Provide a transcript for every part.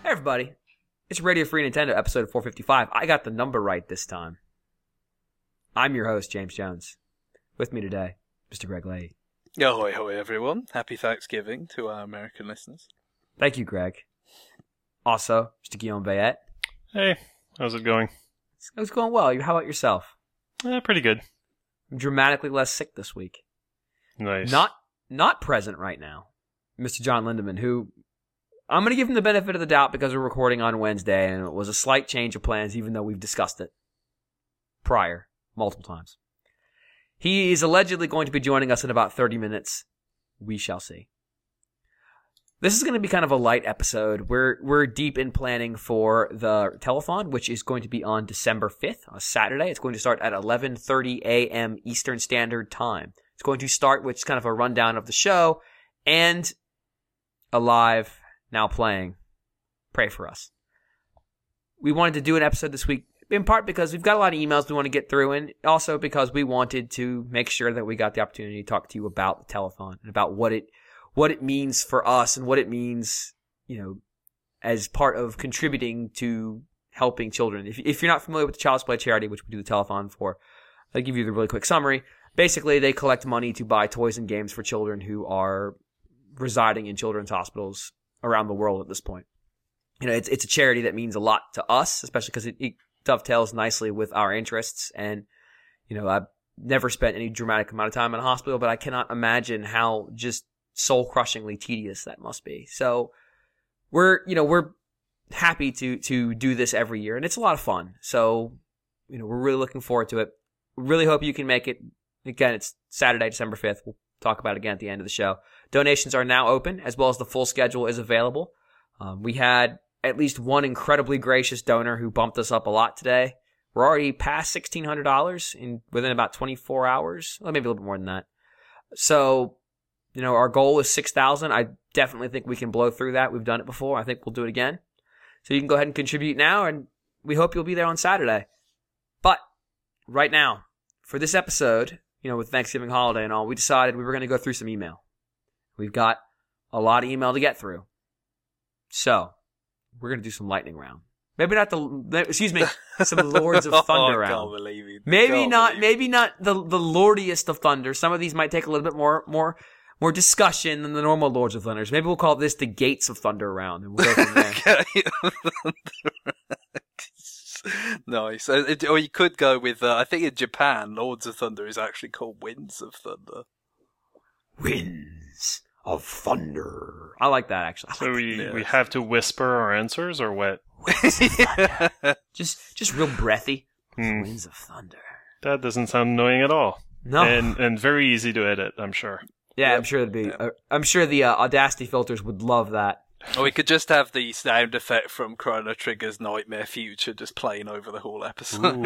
Hey everybody, it's Radio Free Nintendo episode 455. I got the number right this time. I'm your host, James Jones. With me today, Mr. Greg Leahy. Ahoy, hoy, everyone. Happy Thanksgiving to our American listeners. Thank you, Greg. Also, Mr. Guillaume Bayette. Hey, how's it going? It's going well. How about yourself? Pretty good. I'm dramatically less sick this week. Nice. Not present right now, Mr. John Lindemann, who I'm going to give him the benefit of the doubt because we're recording on Wednesday, and it was a slight change of plans, even though we've discussed it prior, multiple times. He is allegedly going to be joining us in about 30 minutes. We shall see. This is going to be kind of a light episode. We're deep in planning for the telethon, which is going to be on December 5th, on Saturday. It's going to start at 11:30 a.m. Eastern Standard Time. It's going to start with kind of a rundown of the show and a live now playing Pray For Us. We wanted to do an episode this week, in part because we've got a lot of emails we want to get through, and also because we wanted to make sure that we got the opportunity to talk to you about the telethon and about what it means for us and what it means, as part of contributing to helping children. If you're not familiar with the Child's Play charity, which we do the telethon for, I'll give you the really quick summary. Basically, they collect money to buy toys and games for children who are residing in children's hospitals around the world at this point. It's a charity that means a lot to us, especially because it dovetails nicely with our interests. And, I've never spent any dramatic amount of time in a hospital, but I cannot imagine how just soul-crushingly tedious that must be. So we're happy to do this every year, and it's a lot of fun. So, we're really looking forward to it. Really hope you can make it. Again, it's Saturday, December 5th. We'll talk about it again at the end of the show. Donations are now open, as well as the full schedule is available. We had at least one incredibly gracious donor who bumped us up a lot today. We're already past $1,600 within about 24 hours. Well, maybe a little bit more than that. So, our goal is $6,000. I definitely think we can blow through that. We've done it before. I think we'll do it again. So you can go ahead and contribute now, and we hope you'll be there on Saturday. But right now, for this episode, with Thanksgiving holiday and all, we decided we were going to go through some email. We've got a lot of email to get through. So, we're going to do some lightning round. Maybe not some Lords of Thunder round. I can't believe it. Maybe not the lordiest of Thunder. Some of these might take a little bit more discussion than the normal Lords of Thunders. Maybe we'll call this the Gates of Thunder round, and we'll go from there. Nice. Or you could go with, I think in Japan, Lords of Thunder is actually called Winds of Thunder. Winds of Thunder. I like that, actually. So we have to whisper our answers, or what? Just real breathy. Winds of Thunder. That doesn't sound annoying at all. No. And very easy to edit, I'm sure. Yeah, I'm sure it'd be. I'm sure the Audacity filters would love that. Or we could just have the sound effect from Chrono Trigger's Nightmare Future just playing over the whole episode.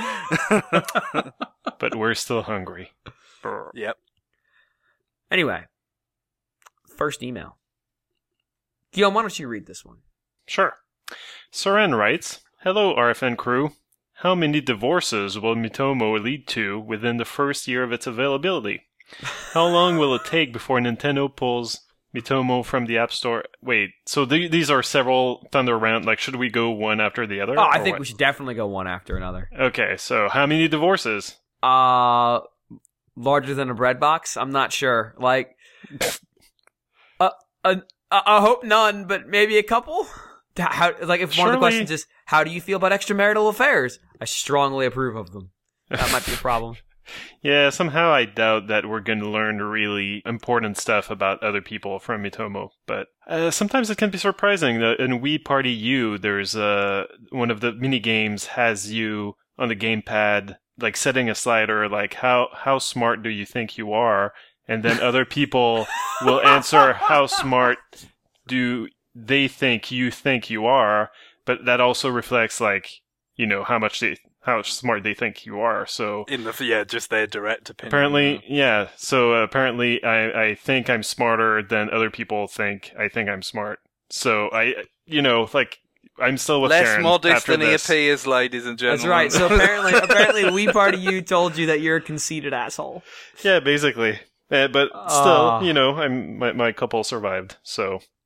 But we're still hungry. Yep. Anyway, first email. Guillaume, why don't you read this one? Sure. Soren writes, "Hello, RFN crew. How many divorces will Miitomo lead to within the first year of its availability? How long will it take before Nintendo pulls Miitomo from the App Store?" Wait, so these are several Thunder round. Like, should we go one after the other? Oh, I think we should definitely go one after another. Okay, so how many divorces? Larger than a bread box? I'm not sure. Like, I hope none, but maybe a couple? If one of the questions is, how do you feel about extramarital affairs? I strongly approve of them. That might be a problem. Yeah, somehow I doubt that we're going to learn really important stuff about other people from Miitomo, but sometimes it can be surprising. In Wii Party U, there's one of the mini games has you on the gamepad, like setting a slider, like how smart do you think you are, and then other people will answer how smart do they think you are, but that also reflects how smart they think you are. So just their direct opinion. Apparently, yeah. So apparently, I think I'm smarter than other people think I think I'm smart. So I'm still with less Karen modest than this. he appears, ladies and gentlemen. That's right. So apparently, Wii Party U told you that you're a conceited asshole. Yeah, basically. But still, my couple survived. So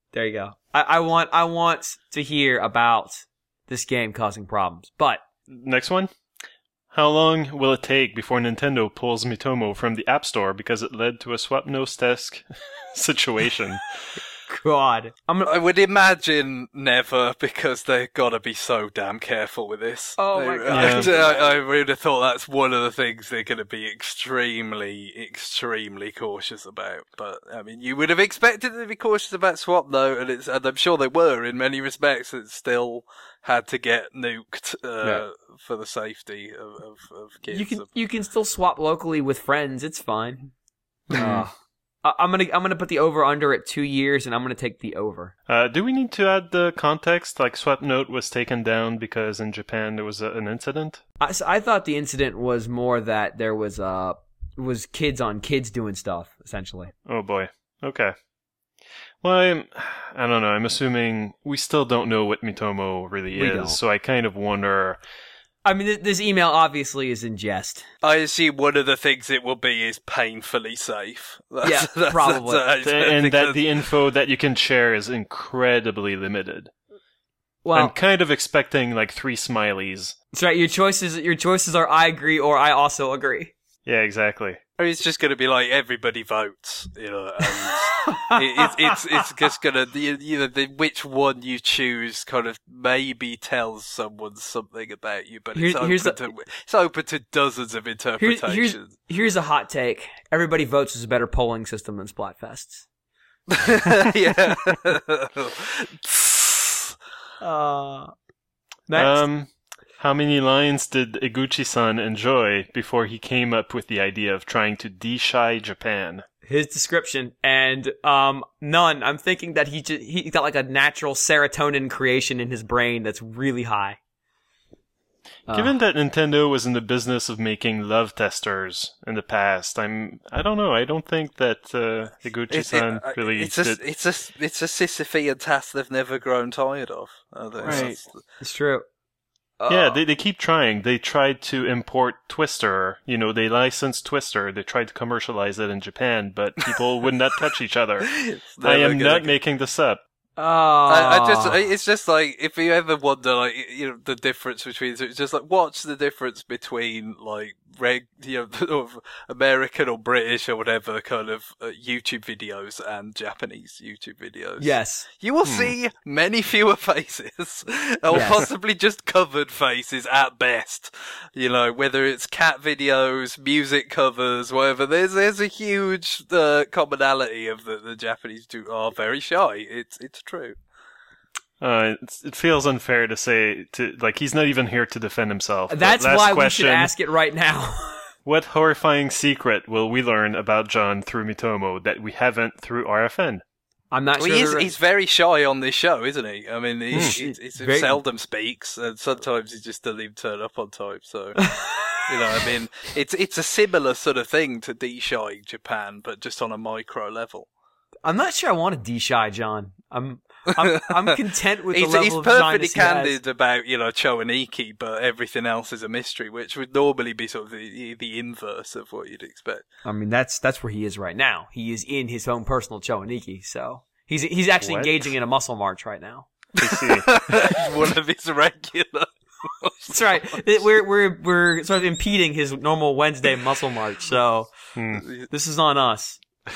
There you go. I want to hear about this game causing problems. But Next one. How long will it take before Nintendo pulls Miitomo from the App Store because it led to a Swapnos-esque situation? God, I would imagine never, because they've got to be so damn careful with this. Oh my God. I would have thought that's one of the things they're going to be extremely, extremely cautious about. But, I mean, you would have expected them to be cautious about Swap, though, and I'm sure they were in many respects. It still had to get nuked for the safety of kids. You can still swap locally with friends. It's fine. I'm gonna put the over under at 2 years, and I'm gonna take the over. Do we need to add the context? Like, Swapnote was taken down because in Japan there was an incident? I thought the incident was more that there was kids on kids doing stuff, essentially. Oh boy. Okay. Well, I don't know. I'm assuming we still don't know what Miitomo really is, don't. so I kind of wonder. I mean, this email obviously is in jest. I assume one of the things it will be is painfully safe. Probably. And that the info that you can share is incredibly limited. Well, I'm kind of expecting like 3 smileys. that's right. Your choices are I agree or I also agree. Yeah, exactly. I mean, it's just going to be like everybody votes, you know, and it's just going to, which one you choose kind of maybe tells someone something about you, but it's open to dozens of interpretations. Here's a hot take. Everybody votes is a better polling system than Splatfests. Yeah. Next. How many lines did Iguchi-san enjoy before he came up with the idea of trying to de-shy Japan? His description, and none. I'm thinking that he got like a natural serotonin creation in his brain that's really high. Given that Nintendo was in the business of making love testers in the past, I don't know. I don't think that Iguchi-san really it's a Sisyphean task they've never grown tired of. Right, it's true. Yeah, they keep trying. They tried to import Twister. You know, they licensed Twister. They tried to commercialize it in Japan, but people would not touch each other. I am not making this up. It's just like, if you ever wonder, like, you know, the difference between, it's just like, what's the difference between, like, American or British or whatever kind of YouTube videos and Japanese YouTube videos? Yes. You will see many fewer faces, or possibly just covered faces at best. You know, whether it's cat videos, music covers, whatever, there's a huge commonality of the Japanese are very shy. It's true. It feels unfair to say like he's not even here to defend himself. That's why we should ask it right now. What horrifying secret will we learn about John through Miitomo that we haven't through RFN? I'm not sure. He's very shy on this show, isn't he? I mean, he seldom speaks, and sometimes he just doesn't even turn up on time. So, you know, I mean, it's a similar sort of thing to de-shying Japan, but just on a micro level. I'm not sure I want to de-shy John. I'm content with the level he's of perfectly shyness candid about, you know, Chowaniki, but everything else is a mystery, which would normally be sort of the inverse of what you'd expect. I mean, that's where he is right now. He is in his own personal Chowaniki, so he's actually engaging in a muscle march right now. One of his regular. That's right. We're sort of impeding his normal Wednesday muscle march, so this is on us.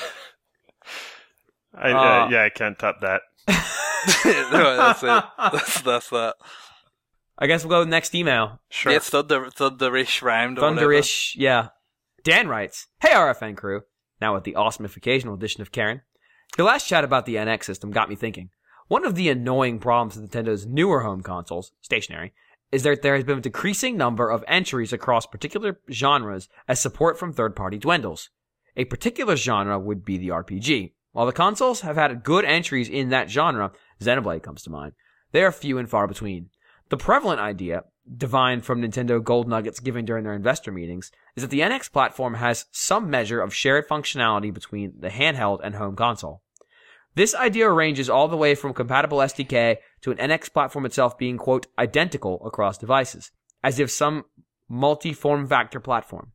I can't top that. No, that's it. That's that. I guess we'll go next email. Sure. Yeah, it's Thunderish round. Thunderish, yeah. Dan writes, "Hey RFN crew, now with the awesomeificational edition of Karen. Your last chat about the NX system got me thinking. One of the annoying problems with Nintendo's newer home consoles, stationary, is that there has been a decreasing number of entries across particular genres as support from third party dwindles. A particular genre would be the RPG. While the consoles have had good entries in that genre, Xenoblade comes to mind, they are few and far between. The prevalent idea, divined from Nintendo gold nuggets given during their investor meetings, is that the NX platform has some measure of shared functionality between the handheld and home console. This idea ranges all the way from compatible SDK to an NX platform itself being, quote, identical across devices, as if some multi-form factor platform.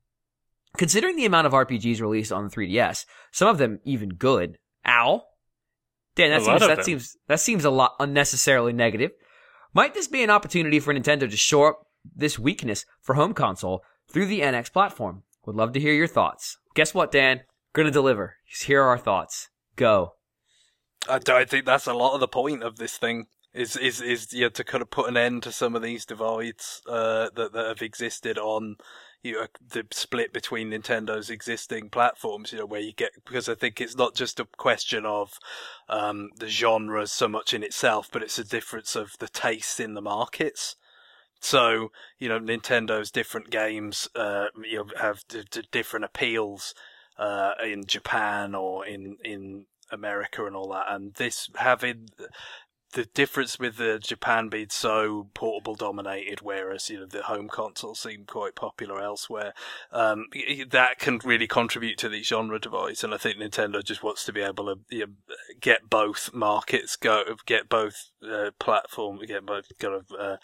Considering the amount of RPGs released on the 3DS, some of them even good, Owl, Dan, A lot of them. that seems a lot unnecessarily negative. Might this be an opportunity for Nintendo to shore up this weakness for home console through the NX platform? Would love to hear your thoughts. Guess what, Dan? Gonna deliver. Here are our thoughts. Go. I think that's a lot of the point of this thing. Is to kind of put an end to some of these divides that have existed on the split between Nintendo's existing platforms. Where you get, because I think it's not just a question of the genre so much in itself, but it's a difference of the taste in the markets. So Nintendo's different games have different appeals in Japan or in America and all that, and this having the difference with the Japan being so portable dominated, whereas the home consoles seem quite popular elsewhere, that can really contribute to these genre divides. And I think Nintendo just wants to be able to get both markets get both platform, get both kind of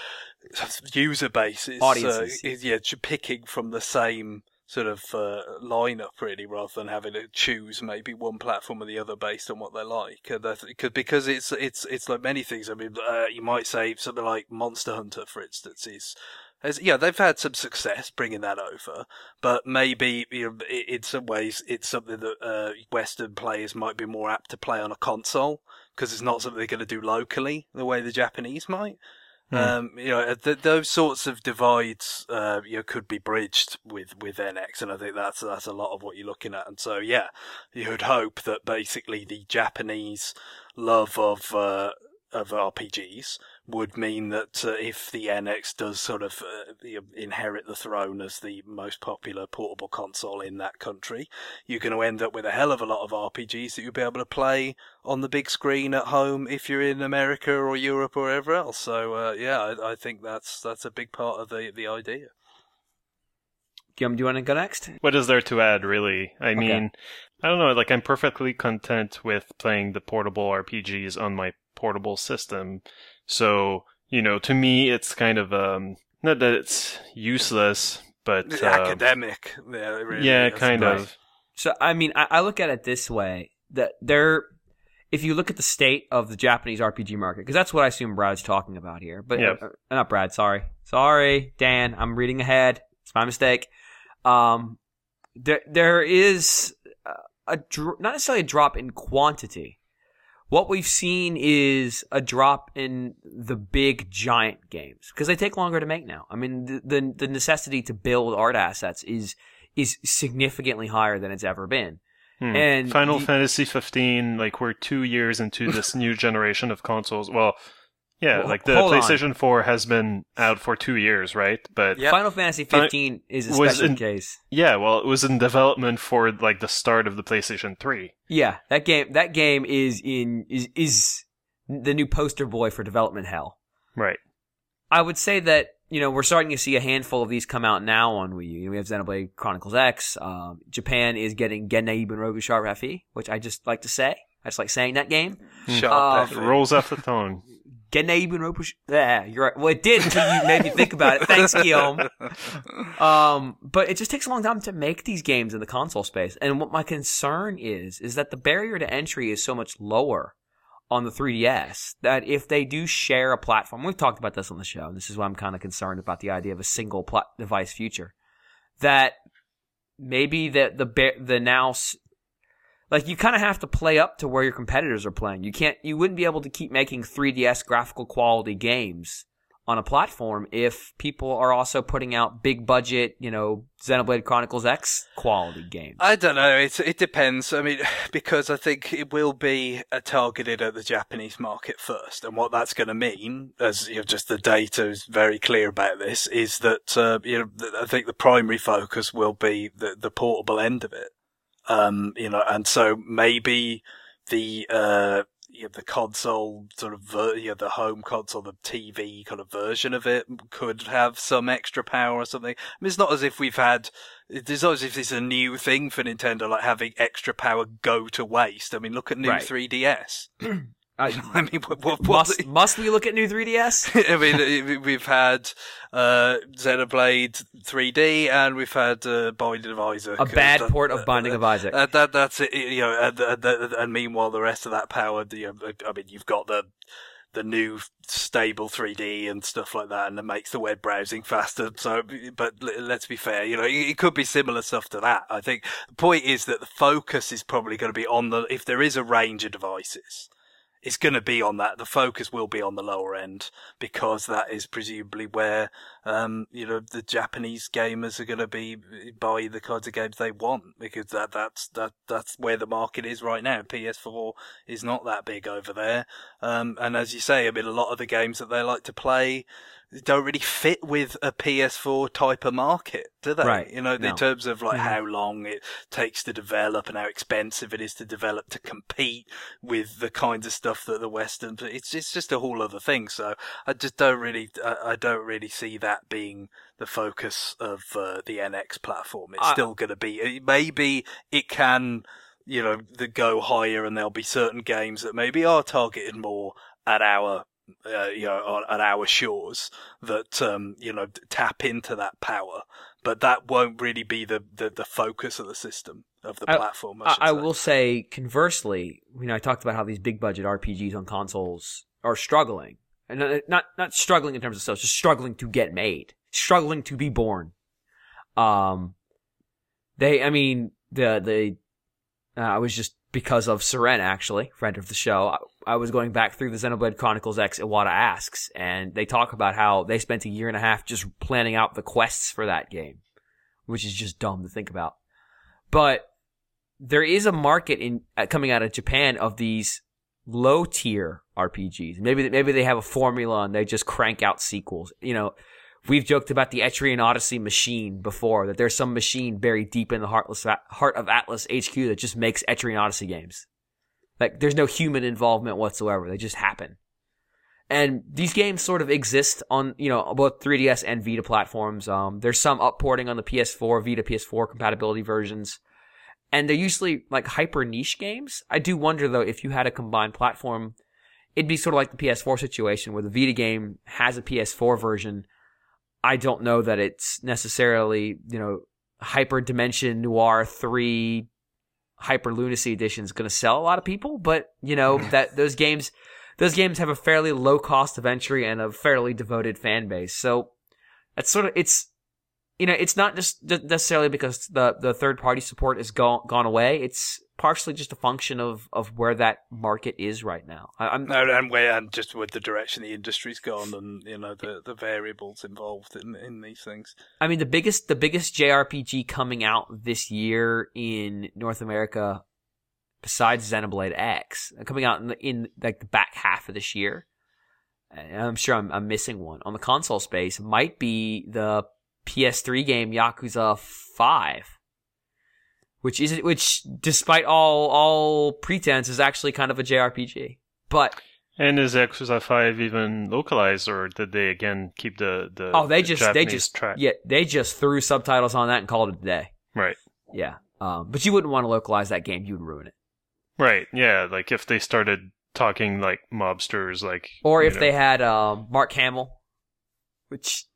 user bases, audiences. Picking from the same sort of lineup, really, rather than having to choose maybe one platform or the other based on what they like. And because it's like many things. I mean, you might say something like Monster Hunter, for instance, they've had some success bringing that over, but maybe in some ways it's something that Western players might be more apt to play on a console, because it's not something they're going to do locally the way the Japanese might. Those sorts of divides, could be bridged with NX, and I think that's a lot of what you're looking at. And so, you would hope that basically the Japanese love of RPGs would mean that if the NX does sort of inherit the throne as the most popular portable console in that country, you're going to end up with a hell of a lot of RPGs that you'll be able to play on the big screen at home if you're in America or Europe or wherever else. So I think that's a big part of the idea. Guillaume, do you want to go next? What is there to add, really? I mean, I don't know, like, I'm perfectly content with playing the portable RPGs on my portable system. So, to me, it's kind of, not that it's useless, but... It's academic. Yeah, it really is. Kind of. So, I mean, I look at it this way, that if you look at the state of the Japanese RPG market, because that's what I assume Brad's talking about here, but not Brad, sorry, Dan, I'm reading ahead. It's my mistake. There is not necessarily a drop in quantity. What we've seen is a drop in the big giant games, because they take longer to make now. I mean, the necessity to build art assets is significantly higher than it's ever been. And Final Fantasy 15, like, we're 2 years into this new generation of consoles. Well, the PlayStation 4 has been out for 2 years, right? But Final Fantasy 15 is a special case. Yeah, well, it was in development for like the start of the PlayStation 3. Yeah, that game is the new poster boy for development hell. Right. I would say that we're starting to see a handful of these come out now on Wii U. We have Xenoblade Chronicles X. Japan is getting Gen Naiben Rokusha FE, which I just like to say. I just like saying that game. It rolls off the tongue. Gen Naiben Rokusha. Yeah, you're right. Well, it did until you made me think about it. Thanks, Guillaume. But it just takes a long time to make these games in the console space. And what my concern is that the barrier to entry is so much lower on the 3DS that if they do share a platform, we've talked about this on the show, and this is why I'm kind of concerned about the idea of a single device future, that maybe the now, like, you kind of have to play up to where your competitors are playing. You wouldn't be able to keep making 3DS graphical quality games on a platform if people are also putting out big budget, Xenoblade Chronicles X quality games. I don't know. It depends. I mean, because I think it will be targeted at the Japanese market first, and what that's going to mean, as just the data is very clear about this, is that I think the primary focus will be the portable end of it. And so maybe the console sort of the home console, the TV kind of version of it could have some extra power or something. I mean, it's not as if it's not as if it's a new thing for Nintendo, like having extra power go to waste. I mean, look at new 3DS. I mean, must we look at new 3DS? I mean, we've had Xenoblade 3D, and we've had Binding of Isaac. A bad port of Binding of Isaac. That's it. And meanwhile, the rest of that power. I mean, you've got the new stable 3D and stuff like that, and it makes the web browsing faster. So, but let's be fair, it could be similar stuff to that. I think the point is that the focus is probably going to be on if there is a range of devices, it's going to be on that. The focus will be on the lower end, because that is presumably where, the Japanese gamers are going to be buy the kinds of games they want, because that's where the market is right now. PS4 is not that big over there. And as you say, I mean, a lot of the games that they like to play don't really fit with a PS4 type of market, do they? Right. In terms of how long it takes to develop and how expensive it is to develop to compete with the kinds of stuff that the Western. It's just a whole other thing. So I just don't really see that being the focus of the NX platform. It's still going to be. Maybe it can, go higher, and there'll be certain games that maybe are targeted more at our. On our shores that tap into that power, but that won't really be the focus of the system of the platform. I will say, conversely, I talked about how these big budget RPGs on consoles are struggling, and not struggling in terms of sales, just struggling to get made, struggling to be born. I was just, because of Seren, actually, friend of the show, I was going back through the Xenoblade Chronicles X Iwata Asks, and they talk about how they spent 1.5 years just planning out the quests for that game, which is just dumb to think about. But there is a market coming out of Japan of these low-tier RPGs. Maybe they have a formula and they just crank out sequels. We've joked about the Etrian Odyssey machine before, that there's some machine buried deep in the heart of Atlas HQ that just makes Etrian Odyssey games. Like, there's no human involvement whatsoever. They just happen. And these games sort of exist on, both 3DS and Vita platforms. There's some upporting on the PS4, Vita PS4 compatibility versions. And they're usually, hyper niche games. I do wonder, though, if you had a combined platform, it'd be sort of like the PS4 situation, where the Vita game has a PS4 version. I don't know that it's necessarily, Hyper Dimension Noir 3 Hyper Lunacy Edition is going to sell a lot of people, but, that those games have a fairly low cost of entry and a fairly devoted fan base. So that's sort of, it's not just necessarily because the third party support has gone away. It's partially just a function of where that market is right now. And just with the direction the industry's gone, and the variables involved in these things. I mean, the biggest JRPG coming out this year in North America, besides Xenoblade X, coming out in the back half of this year, and I'm sure I'm missing one on the console space, might be the PS3 game Yakuza 5. Which, despite all pretense, is actually kind of a JRPG. But and is Yakuza 5 even localized, or did they again keep the Japanese track? Yeah, they just threw subtitles on that and called it a day. Right. Yeah. But you wouldn't want to localize that game; you'd ruin it. Right. Yeah. Like if they started talking like mobsters, or if they had Mark Hamill, which.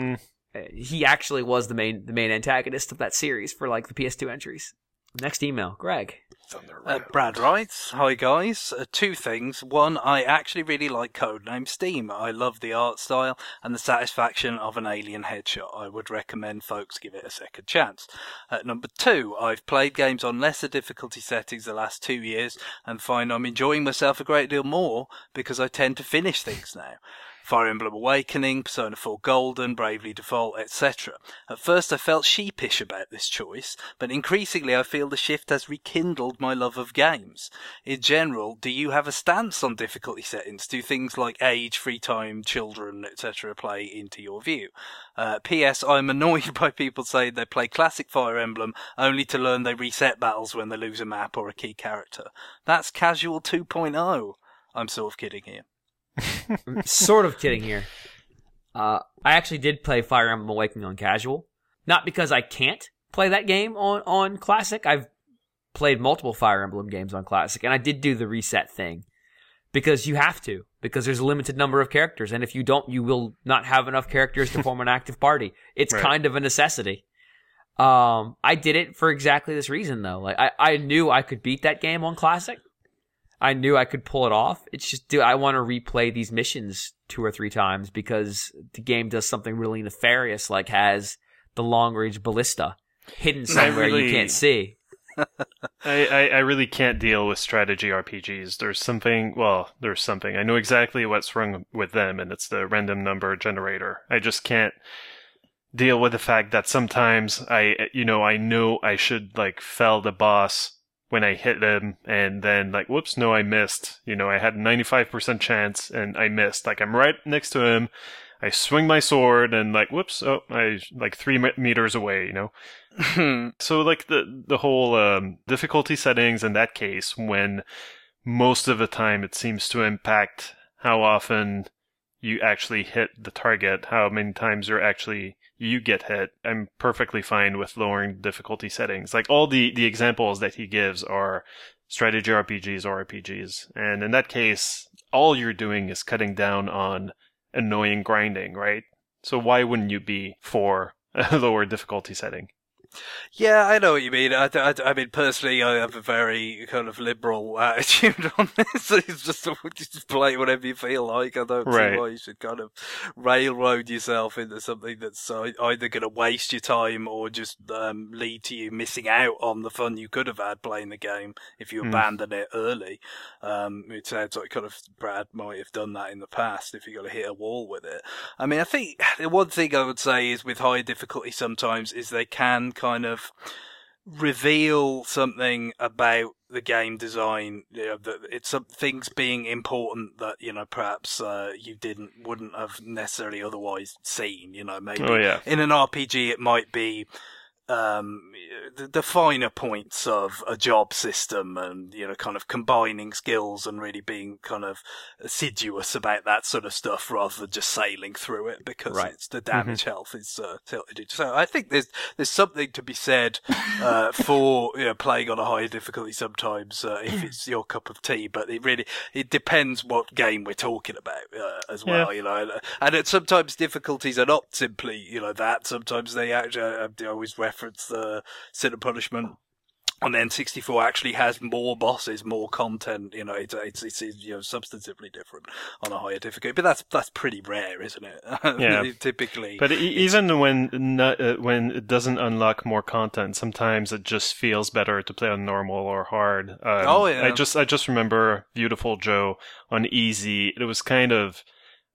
He actually was the main antagonist of that series for the PS2 entries. Next email, Greg. Brad writes, "Hi guys, two things. One, I actually really like Codename Steam. I love the art style and the satisfaction of an alien headshot. I would recommend folks give it a second chance. Number two, I've played games on lesser difficulty settings the last 2 years and find I'm enjoying myself a great deal more because I tend to finish things now. Fire Emblem Awakening, Persona 4 Golden, Bravely Default, etc. At first I felt sheepish about this choice, but increasingly I feel the shift has rekindled my love of games. In general, do you have a stance on difficulty settings? Do things like age, free time, children, etc. play into your view? P.S. I'm annoyed by people saying they play classic Fire Emblem only to learn they reset battles when they lose a map or a key character. That's casual 2.0. I'm sort of kidding here. Sort of kidding here. I actually did play Fire Emblem Awakening on casual. Not because I can't play that game on classic. I've played multiple Fire Emblem games on classic, and I did do the reset thing. because you have to, because there's a limited number of characters, and if you don't, you will not have enough characters to form an active party. It's kind of a necessity. I did it for exactly this reason, though. Like I knew I could beat that game on Classic. I knew I could pull it off. It's just, I want to replay these missions 2 or 3 times because the game does something really nefarious, like has the long-range ballista hidden somewhere you can't see. I really can't deal with strategy RPGs. There's something. I know exactly what's wrong with them, and it's the random number generator. I just can't deal with the fact that sometimes I know I should like fell the boss when I hit him, and then like, whoops, no, I missed. I had a 95% chance, and I missed. Like, I'm right next to him. I swing my sword, and like, whoops, I like 3 meters away, So like the whole difficulty settings in that case, when most of the time it seems to impact how often you actually hit the target, how many times you get hit, I'm perfectly fine with lowering difficulty settings. Like all the examples that he gives are strategy RPGs or RPGs. And in that case, all you're doing is cutting down on annoying grinding, right? So why wouldn't you be for a lower difficulty setting? Yeah, I know what you mean. I mean, personally, I have a very kind of liberal attitude on this. It's just play whatever you feel like. I don't see why you should kind of railroad yourself into something that's either going to waste your time or just lead to you missing out on the fun you could have had playing the game if you abandon it early. It sounds like kind of Brad might have done that in the past if you got to hit a wall with it. I mean, I think the one thing I would say is with higher difficulty sometimes is they can kind of reveal something about the game design, that it's some things being important that, perhaps you wouldn't have necessarily otherwise seen, maybe in an RPG it might be the finer points of a job system and, kind of combining skills and really being kind of assiduous about that sort of stuff rather than just sailing through it because it's the damage health is tilted. So I think there's something to be said for playing on a higher difficulty sometimes if it's your cup of tea, but it depends what game we're talking about as well, and sometimes difficulties are not simply that. Sometimes they actually I always reference the Sin and Punishment on N64 actually has more bosses, more content. It's substantively different on a higher difficulty, but that's pretty rare, isn't it? Yeah, typically. But even when it doesn't unlock more content, sometimes it just feels better to play on normal or hard. I just remember Beautiful Joe on easy. It was kind of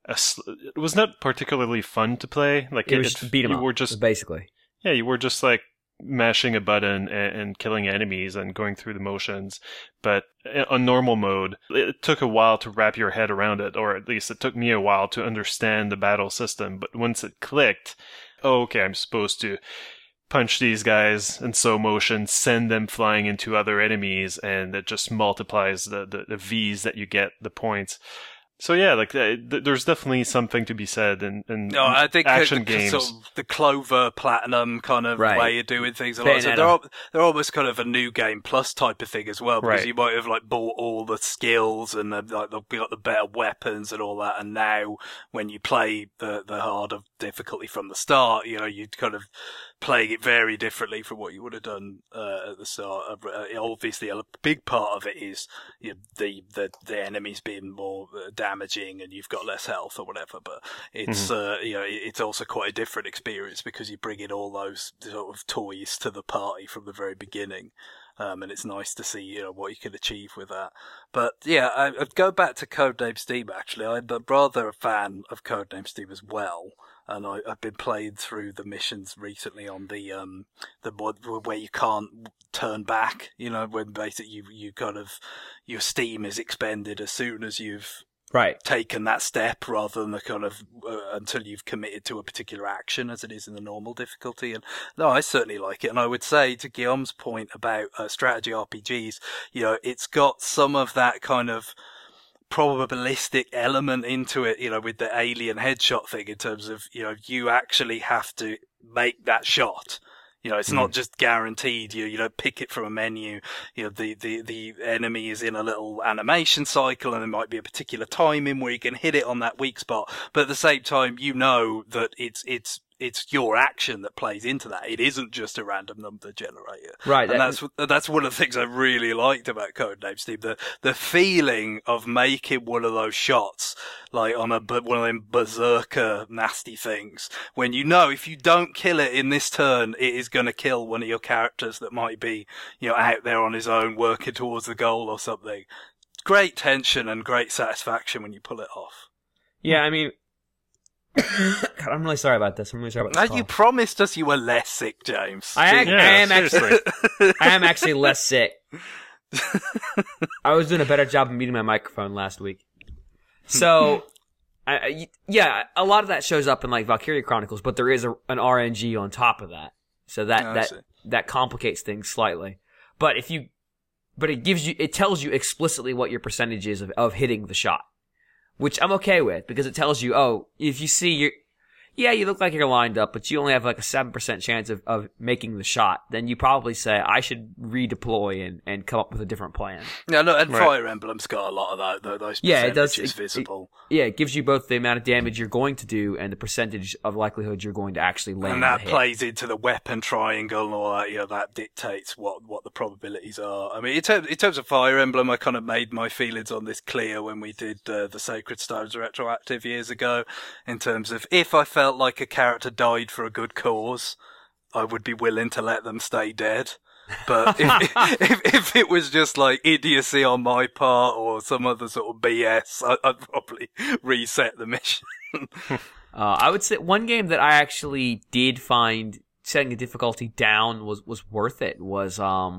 it was not particularly fun to play. Like it was beat 'em up, basically. Yeah, you were just like mashing a button and killing enemies and going through the motions. But on normal mode, it took a while to wrap your head around it, or at least it took me a while to understand the battle system. But once it clicked, okay, I'm supposed to punch these guys in slow motion, send them flying into other enemies, and it just multiplies the V's that you get, the points. So yeah, like there's definitely something to be said in I think action games. Sort of the Clover Platinum kind of way of doing things. A lot. So they're almost kind of a new game plus type of thing as well, because you might have like bought all the skills and they've got the better weapons and all that. And now when you play the harder difficulty from the start, you kind of playing it very differently from what you would have done at the start. Obviously, a big part of it is the enemies being more damaging and you've got less health or whatever. But it's it's also quite a different experience because you bring in all those sort of toys to the party from the very beginning. And it's nice to see, what you can achieve with that. But yeah, I'd go back to Codename Steam. Actually, I'm rather a fan of Codename Steam as well. And I've been playing through the missions recently on the mod where you can't turn back. When basically you kind of your steam is expended as soon as you've taken that step, rather than the kind of until you've committed to a particular action, as it is in the normal difficulty. And no, I certainly like it. And I would say to Guillaume's point about strategy RPGs, it's got some of that kind of probabilistic element into it, with the alien headshot thing, in terms of, you actually have to make that shot. You know, it's not just guaranteed. You don't pick it from a menu. You know, the enemy is in a little animation cycle, and there might be a particular timing where you can hit it on that weak spot. But at the same time, you know that it's your action that plays into that. It isn't just a random number generator. Right. And that's one of the things I really liked about Codenames Steam. The feeling of making one of those shots, like on one of them berserker nasty things, when you know if you don't kill it in this turn, it is going to kill one of your characters that might be, you know, out there on his own working towards the goal or something. Great tension and great satisfaction when you pull it off. Yeah, I mean, God, I'm really sorry about this. Now, you promised us you were less sick, James. I am actually less sick. I was doing a better job of muting my microphone last week. So, yeah, a lot of that shows up in like Valkyria Chronicles, but there is an RNG on top of that, so that complicates things slightly. But it tells you explicitly what your percentage is of hitting the shot, which I'm okay with, because it tells you, if you see you look like you're lined up, but you only have like a 7% chance of making the shot, then you probably say, I should redeploy and come up with a different plan. Yeah, no, and Fire Emblem's got a lot of those percentages visible. It gives you both the amount of damage you're going to do and the percentage of likelihood you're going to actually land. And that plays into the weapon triangle and all that, you know, that dictates what the probabilities are. I mean, in terms of Fire Emblem, I kind of made my feelings on this clear when we did the Sacred Stones retroactive years ago, in terms of if I felt like a character died for a good cause, I would be willing to let them stay dead. But if it was just like idiocy on my part or some other sort of BS, I'd probably reset the mission. I would say one game that I actually did find setting the difficulty down was worth it was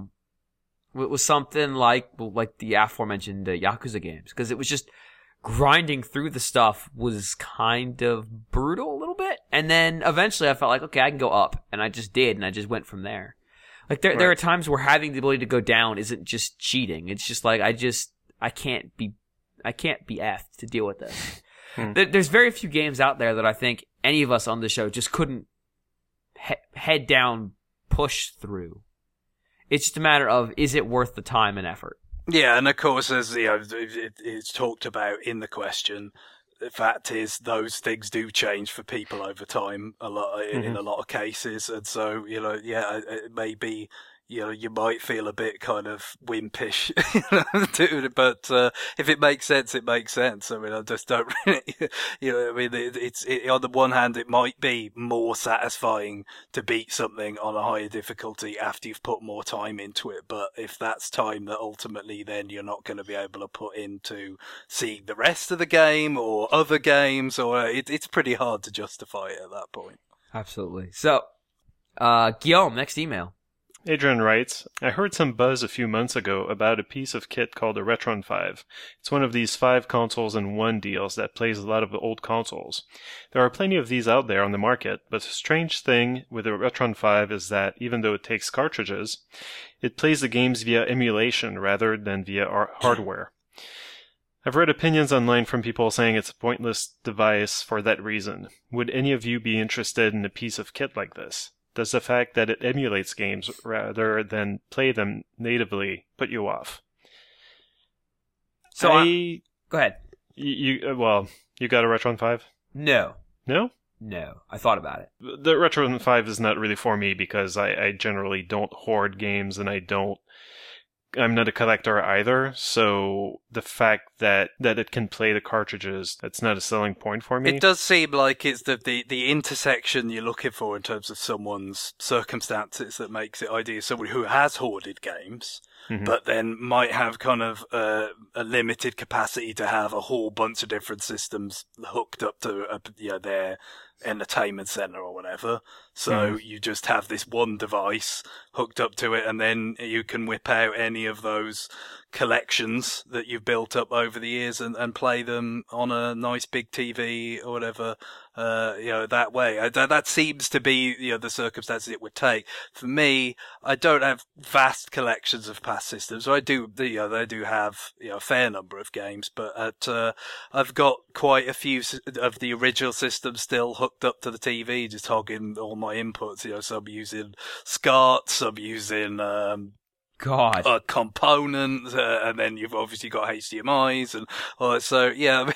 something like the aforementioned Yakuza games, because it was just grinding through the stuff was kind of brutal a little bit, and then eventually I felt like, okay, I can go up, and I just did, and I just went from there. Like there are times where having the ability to go down isn't just cheating; it's just like I can't be effed to deal with this. There's very few games out there that I think any of us on the show just couldn't head down push through. It's just a matter of, is it worth the time and effort? Yeah, and of course, as you know, it's talked about in the question, the fact is those things do change for people over time a lot in a lot of cases, and so, you know, yeah, it may be, you know, you might feel a bit kind of wimpish, but if it makes sense, it makes sense. I mean, I just don't really, you know, I mean, it's on the one hand, it might be more satisfying to beat something on a higher difficulty after you've put more time into it, but if that's time that ultimately then you're not going to be able to put into seeing the rest of the game or other games, or it's pretty hard to justify it at that point. Absolutely. So, Guillaume, next email. Adrian writes, I heard some buzz a few months ago about a piece of kit called a Retron 5. It's one of these 5 consoles in 1 deals that plays a lot of the old consoles. There are plenty of these out there on the market, but the strange thing with the Retron 5 is that even though it takes cartridges, it plays the games via emulation rather than via hardware. I've read opinions online from people saying it's a pointless device for that reason. Would any of you be interested in a piece of kit like this? Does the fact that it emulates games rather than play them natively put you off? So go ahead. You got a Retron 5? No. No? No. I thought about it. The Retron 5 is not really for me because I generally don't hoard games, and I'm not a collector either, so the fact that it can play the cartridges, that's not a selling point for me. It does seem like it's the intersection you're looking for in terms of someone's circumstances that makes it ideal. Someone who has hoarded games, but then might have kind of a limited capacity to have a whole bunch of different systems hooked up to their entertainment center or whatever. So you just have this one device hooked up to it, and then you can whip out any of those collections that you've built up over the years and play them on a nice big TV or whatever, that way. That seems to be, the circumstances it would take. For me, I don't have vast collections of past systems. So I do have, a fair number of games, but I've got quite a few of the original systems still hooked up to the TV, just hogging all my inputs, some using SCART, some using, components, and then you've obviously got HDMI's and all that. So yeah,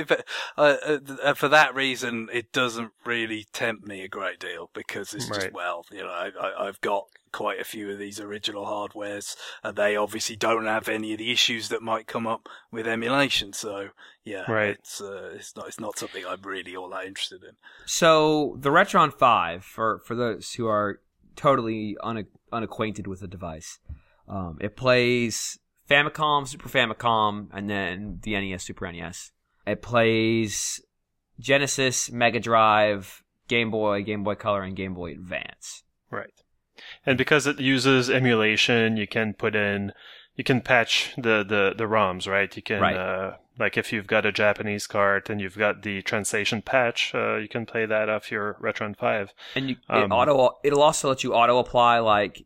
for that reason, it doesn't really tempt me a great deal because it's just, I've got quite a few of these original hardwares, and they obviously don't have any of the issues that might come up with emulation. So yeah, it's not something I'm really all that interested in. So the Retron 5, for those who are totally unacquainted with the device. It plays Famicom, Super Famicom, and then the NES, Super NES. It plays Genesis, Mega Drive, Game Boy Color, and Game Boy Advance. Right. And because it uses emulation, you can patch the ROMs, right? You can, like if you've got a Japanese cart and you've got the translation patch, you can play that off your Retron 5. And it'll also let you auto-apply, like,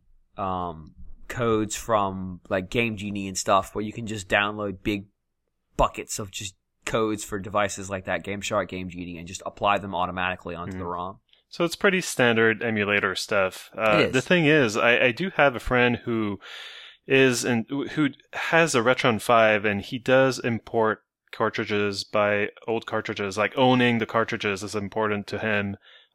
codes from like Game Genie and stuff, where you can just download big buckets of just codes for devices like that, Game Shark, Game Genie, and just apply them automatically onto the ROM. So it's pretty standard emulator stuff. The thing is, I do have a friend who has a Retron 5, and he does import cartridges by old cartridges. Like owning the cartridges is important to him.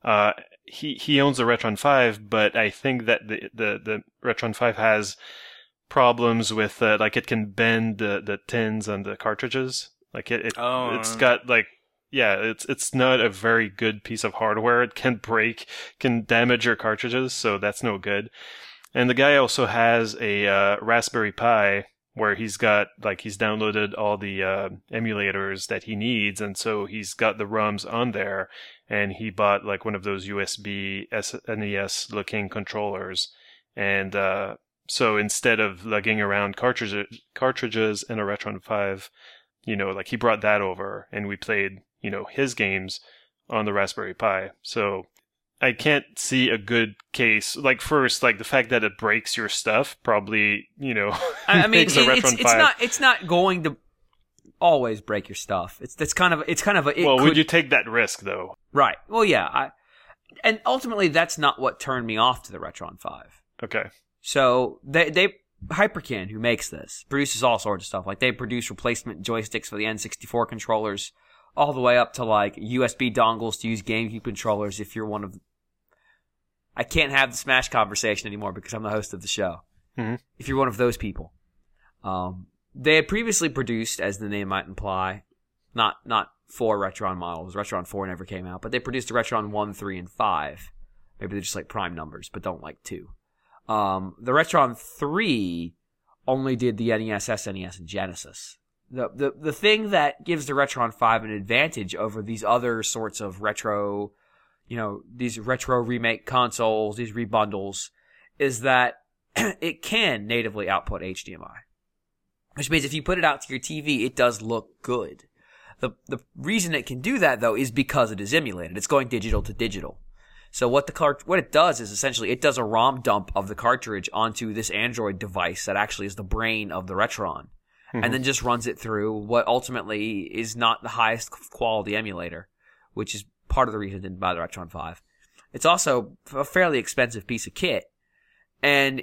He owns the Retron 5, but I think that the Retron 5 has problems with like it can bend the tins and the cartridges. Like it's got like it's not a very good piece of hardware. It can damage your cartridges, so that's no good. And the guy also has a Raspberry Pi where he's downloaded all the emulators that he needs, and so he's got the ROMs on there, and he bought like one of those USB SNES looking controllers, and so instead of lugging around cartridges in a Retron 5, like he brought that over, and we played his games on the Raspberry Pi. So I can't see a good case. Like first, like the fact that it breaks your stuff probably, I mean, makes a Retron 5. It's not going to always break your stuff. Would you take that risk though? Right. Well, yeah. And ultimately, that's not what turned me off to the Retron 5. Okay. So Hyperkin, who makes this, produces all sorts of stuff. Like they produce replacement joysticks for the N64 controllers, all the way up to like USB dongles to use GameCube controllers. If you're one of I can't have the Smash conversation anymore because I'm the host of the show. Mm-hmm. If you're one of those people. They had previously produced, as the name might imply, not 4 Retron models. Retron 4 never came out, but they produced a Retron 1, 3, and 5. Maybe they're just like prime numbers, but don't like 2. The Retron 3 only did the NES, SNES, and Genesis. The thing that gives the Retron 5 an advantage over these other sorts of retro, these retro remake consoles, these rebundles, is that it can natively output HDMI. Which means if you put it out to your TV, it does look good. The reason it can do that, though, is because it is emulated. It's going digital to digital. So what it does is essentially it does a ROM dump of the cartridge onto this Android device that actually is the brain of the Retron. Mm-hmm. And then just runs it through what ultimately is not the highest quality emulator, which is part of the reason I didn't buy the Retron 5. It's also a fairly expensive piece of kit. And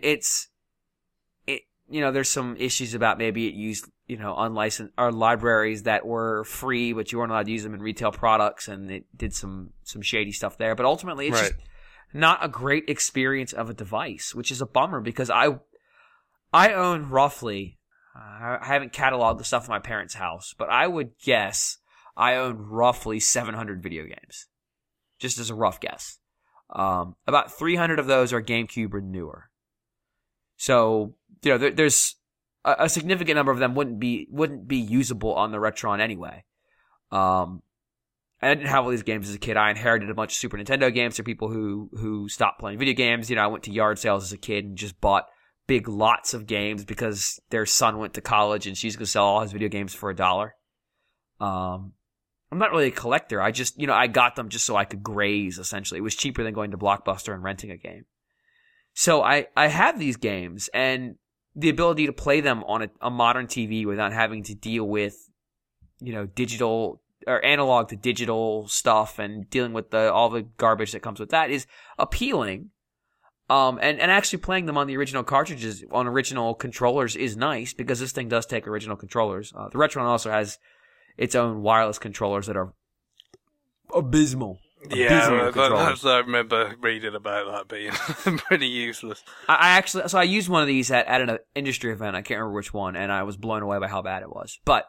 there's some issues about maybe it used, unlicensed or libraries that were free, but you weren't allowed to use them in retail products, and it did some shady stuff there. But ultimately, it's just not a great experience of a device, which is a bummer because I own roughly, I haven't cataloged the stuff in my parents' house, but I would guess I own roughly 700 video games, just as a rough guess. About 300 of those are GameCube or newer. So, there's a significant number of them wouldn't be usable on the Retron anyway. I didn't have all these games as a kid. I inherited a bunch of Super Nintendo games for people who stopped playing video games. I went to yard sales as a kid and just bought big lots of games because their son went to college and she's going to sell all his video games for $1. I'm not really a collector. I just, I got them just so I could graze, essentially. It was cheaper than going to Blockbuster and renting a game. So I have these games, and the ability to play them on a modern TV without having to deal with, digital or analog to digital stuff and dealing with all the garbage that comes with that is appealing. And actually playing them on the original cartridges, on original controllers is nice because this thing does take original controllers. The Retron also has its own wireless controllers that are abysmal. Yeah, I remember reading about that being pretty useless. I used one of these at an industry event. I can't remember which one, and I was blown away by how bad it was. But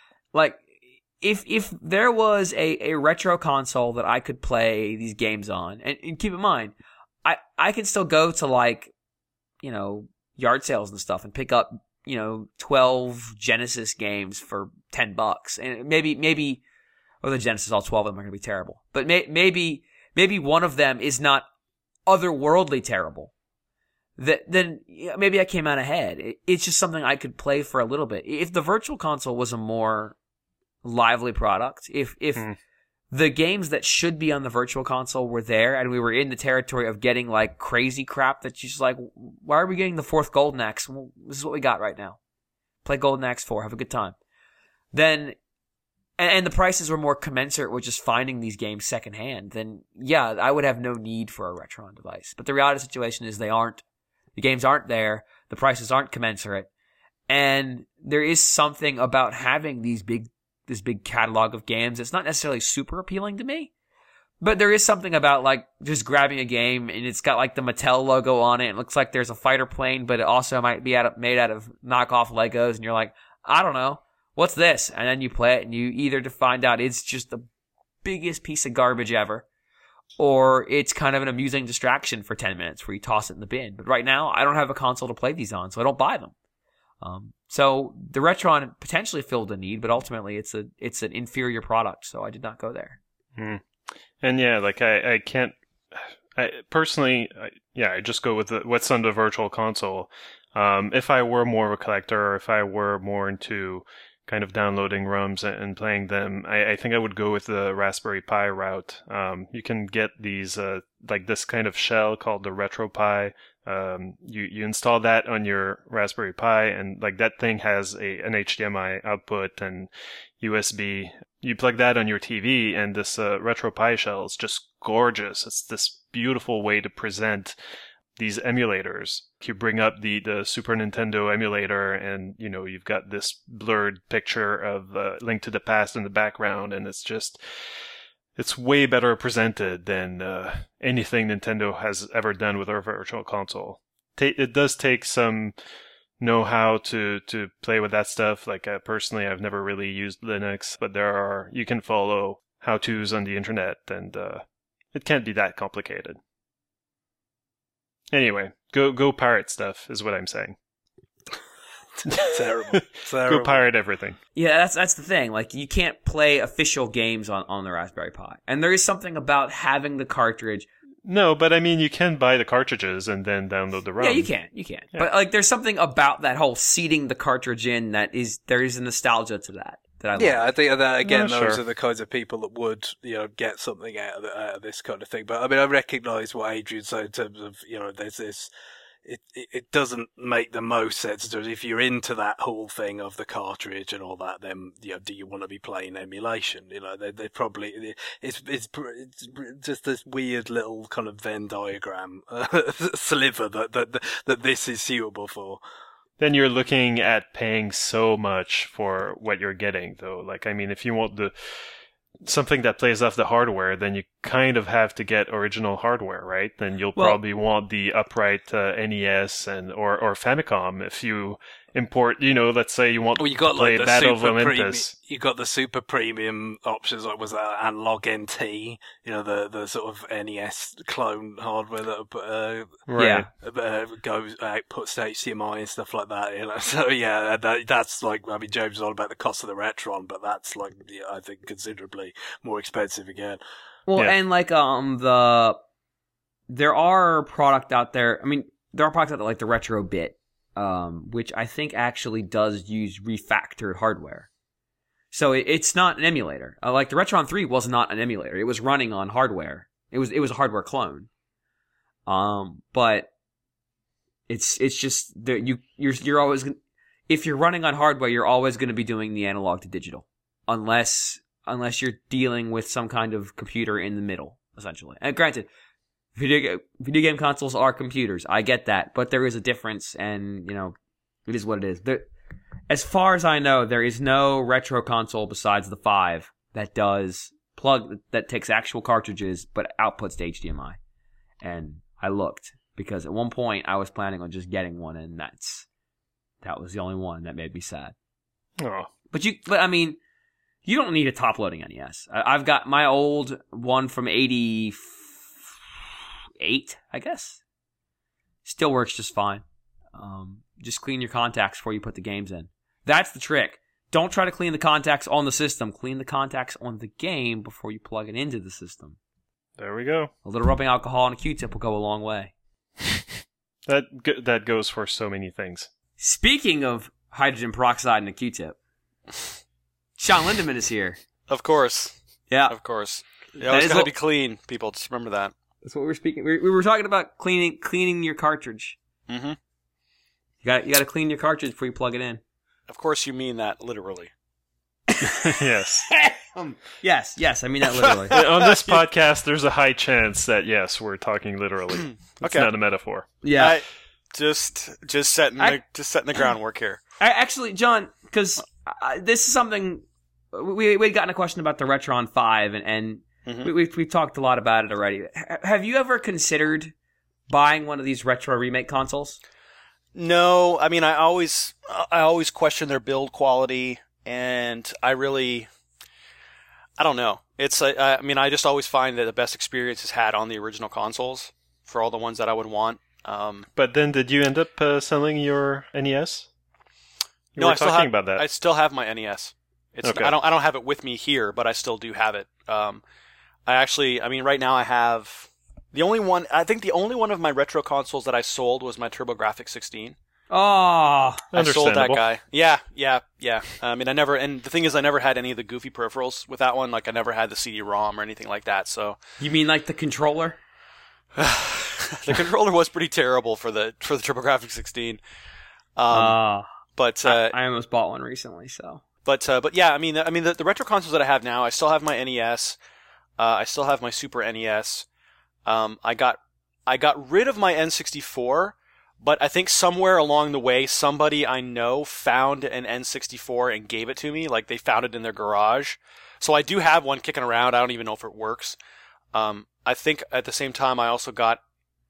if there was a retro console that I could play these games on, and keep in mind, I can still go to yard sales and stuff and pick up 12 Genesis games for $10, and maybe or the Genesis, all 12 of them are going to be terrible, but maybe one of them is not otherworldly terrible. Then maybe I came out ahead. It's just something I could play for a little bit. If the Virtual Console was a more lively product, if the games that should be on the Virtual Console were there, and we were in the territory of getting crazy crap that's just why are we getting the 4th Golden Axe? Well, this is what we got right now. Play Golden Axe 4, have a good time. Then, and the prices were more commensurate with just finding these games secondhand, then yeah, I would have no need for a Retron device. But the reality of the situation is they aren't. The games aren't there, the prices aren't commensurate, and there is something about having this big catalog of games. It's not necessarily super appealing to me, but there is something about just grabbing a game and it's got the Mattel logo on it. It looks like there's a fighter plane, but it also might be made out of knockoff Legos. And you're like, I don't know, what's this? And then you play it and you either to find out it's just the biggest piece of garbage ever, or it's kind of an amusing distraction for 10 minutes where you toss it in the bin. But right now I don't have a console to play these on, so I don't buy them. So the Retron potentially filled a need, but ultimately it's an inferior product, so I did not go there. And yeah, I can't. I personally, I just go with what's on the Virtual Console. If I were more of a collector, or if I were more into kind of downloading ROMs and playing them, I think I would go with the Raspberry Pi route. You can get these this kind of shell called the RetroPie. You install that on your Raspberry Pi, and that thing has an HDMI output and USB. You plug that on your TV, and this RetroPie shell is just gorgeous. It's this beautiful way to present these emulators. You bring up the Super Nintendo emulator, and you've got this blurred picture of Link to the Past in the background, and it's way better presented than anything Nintendo has ever done with their Virtual Console. It does take some know-how to play with that stuff. Personally, I've never really used Linux, but you can follow how-tos on the internet, and it can't be that complicated. Anyway, go pirate stuff is what I'm saying. Terrible. Go pirate everything. Yeah, that's the thing. You can't play official games on the Raspberry Pi. And there is something about having the cartridge. No, but I mean, you can buy the cartridges and then download the ROM. Yeah, you can. Yeah. But there's something about that whole seating the cartridge in there is a nostalgia to that I love. Yeah, I think that again, those are the kinds of people that would get something out of this kind of thing. But I mean, I recognise what Adrian said in terms of there's this. It doesn't make the most sense if you're into that whole thing of the cartridge and all that. Then do you want to be playing emulation? They probably it's just this weird little kind of Venn diagram sliver that this is suitable for. Then you're looking at paying so much for what you're getting, though. If you want something that plays off the hardware, then you kind of have to get original hardware, right? Then you'll probably want the upright NES or Famicom if you import. Let's say you want to play Battle of Olympus. You got the super premium options, was that Analog NT? The sort of NES clone hardware that goes outputs to HDMI and stuff like that. So yeah, that's James is all about the cost of the Retron, but that's I think considerably more expensive again. Well, yeah. And there are product out there. I mean, there are products out there like the Retro Bit which I think actually does use refactored hardware. So it's not an emulator. Like the Retron 3 was not an emulator. It was running on hardware. It was a hardware clone. But it's just you're always if you're running on hardware, you're always going to be doing the analog to digital, unless you're dealing with some kind of computer in the middle, essentially. And granted, video game consoles are computers. I get that, but there is a difference, and it is what it is. As far as I know, there is no retro console besides the 5 that takes actual cartridges but outputs to HDMI. And I looked because at one point I was planning on just getting one, and that was the only one that made me sad. Oh, but I mean, you don't need a top-loading NES. I've got my old one from '88, I guess. Still works just fine. Just clean your contacts before you put the games in. That's the trick. Don't try to clean the contacts on the system. Clean the contacts on the game before you plug it into the system. There we go. A little rubbing alcohol on a Q-tip will go a long way. That goes for so many things. Speaking of hydrogen peroxide and a Q-tip, Sean Lindemann is here. Of course. Yeah. Of course. You always gotta be clean, people. Just remember that. That's what we were speaking. We were talking about cleaning your cartridge. Mm-hmm. You got to clean your cartridge before you plug it in. Of course you mean that literally. Yes. Yes, I mean that literally. On this podcast, there's a high chance that, yes, we're talking literally. It's not a metaphor. Yeah. Just setting the groundwork here. Actually, John, because this is something we'd gotten a question about the Retron 5, and we've talked a lot about it already. Have you ever considered buying one of these retro remake consoles? No, I mean I always question their build quality, and I don't know. It's I mean I just always find that the best experience is had on the original consoles for all the ones that I would want. But then, did you end up selling your NES? No, I still have my NES. Okay. I don't have it with me here, but I still do have it. Right now I have the only one of my retro consoles that I sold was my TurboGrafx 16. Oh, I sold that guy. Yeah. And the thing is, I never had any of the goofy peripherals with that one. Like, I never had the CD-ROM or anything like that. So you mean like the controller? The controller was pretty terrible for the TurboGrafx 16. But I almost bought one recently. So, but yeah, the retro consoles that I have now, I still have my NES. I still have my Super NES. I got rid of my N64, but I think somewhere along the way, somebody I know found an N64 and gave it to me. Like, they found it in their garage. So I do have one kicking around. I don't even know if it works. I think at the same time, I also got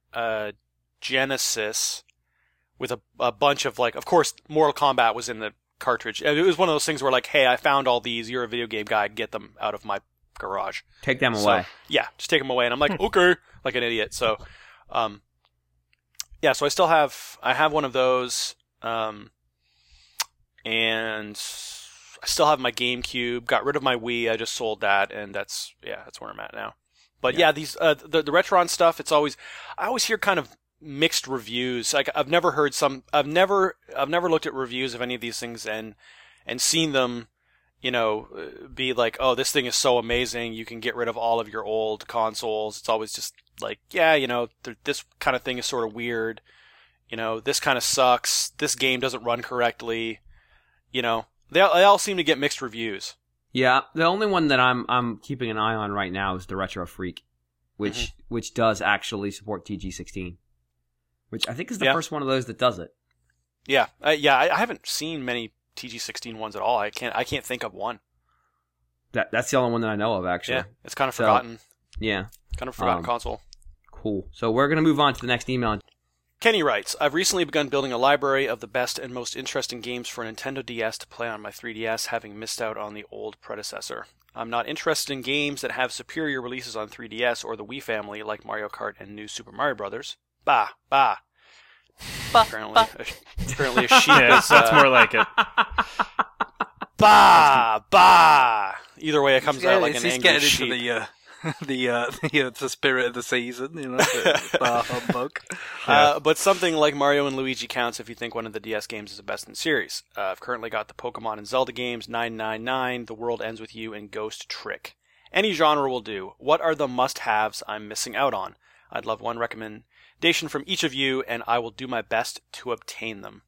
Genesis with a bunch of, like, of course, Mortal Kombat was in the cartridge. It was one of those things where, like, hey, I found all these. You're a video game guy. Get them out of my garage. Take them away. Yeah, just take them away. And I'm like, okay, like an idiot. So, yeah, so I have one of those, and I still have my GameCube. Got rid of my Wii. I just sold that, and that's where I'm at now. But yeah, these the Retron stuff. I always hear kind of mixed reviews. Like, I've never looked at reviews of any of these things and seen them, be like, oh, this thing is so amazing, you can get rid of all of your old consoles. It's always just like, yeah, this kind of thing is sort of weird. This kind of sucks. This game doesn't run correctly. They all seem to get mixed reviews. Yeah, the only one that I'm keeping an eye on right now is the Retro Freak, which does actually support TG16, which I think is the first one of those that does it. Yeah, I haven't seen many TG16 ones at all. I can't think of one. That's the only one that I know of, actually. Yeah, it's kind of forgotten. Yeah. Kind of forgotten console. Cool. So we're going to move on to the next email. Kenny writes, I've recently begun building a library of the best and most interesting games for Nintendo DS to play on my 3DS, having missed out on the old predecessor. I'm not interested in games that have superior releases on 3DS or the Wii family, like Mario Kart and New Super Mario Bros. Bah. Apparently a sheep is... that's more like it. Bah! Either way, it comes out like an angry sheep. the spirit of the season, the bar humbug. But something like Mario and Luigi counts if you think one of the DS games is the best in the series. I've currently got the Pokemon and Zelda games, 999, The World Ends With You, and Ghost Trick. Any genre will do. What are the must-haves I'm missing out on? I'd love one recommendation from each of you, and I will do my best to obtain them.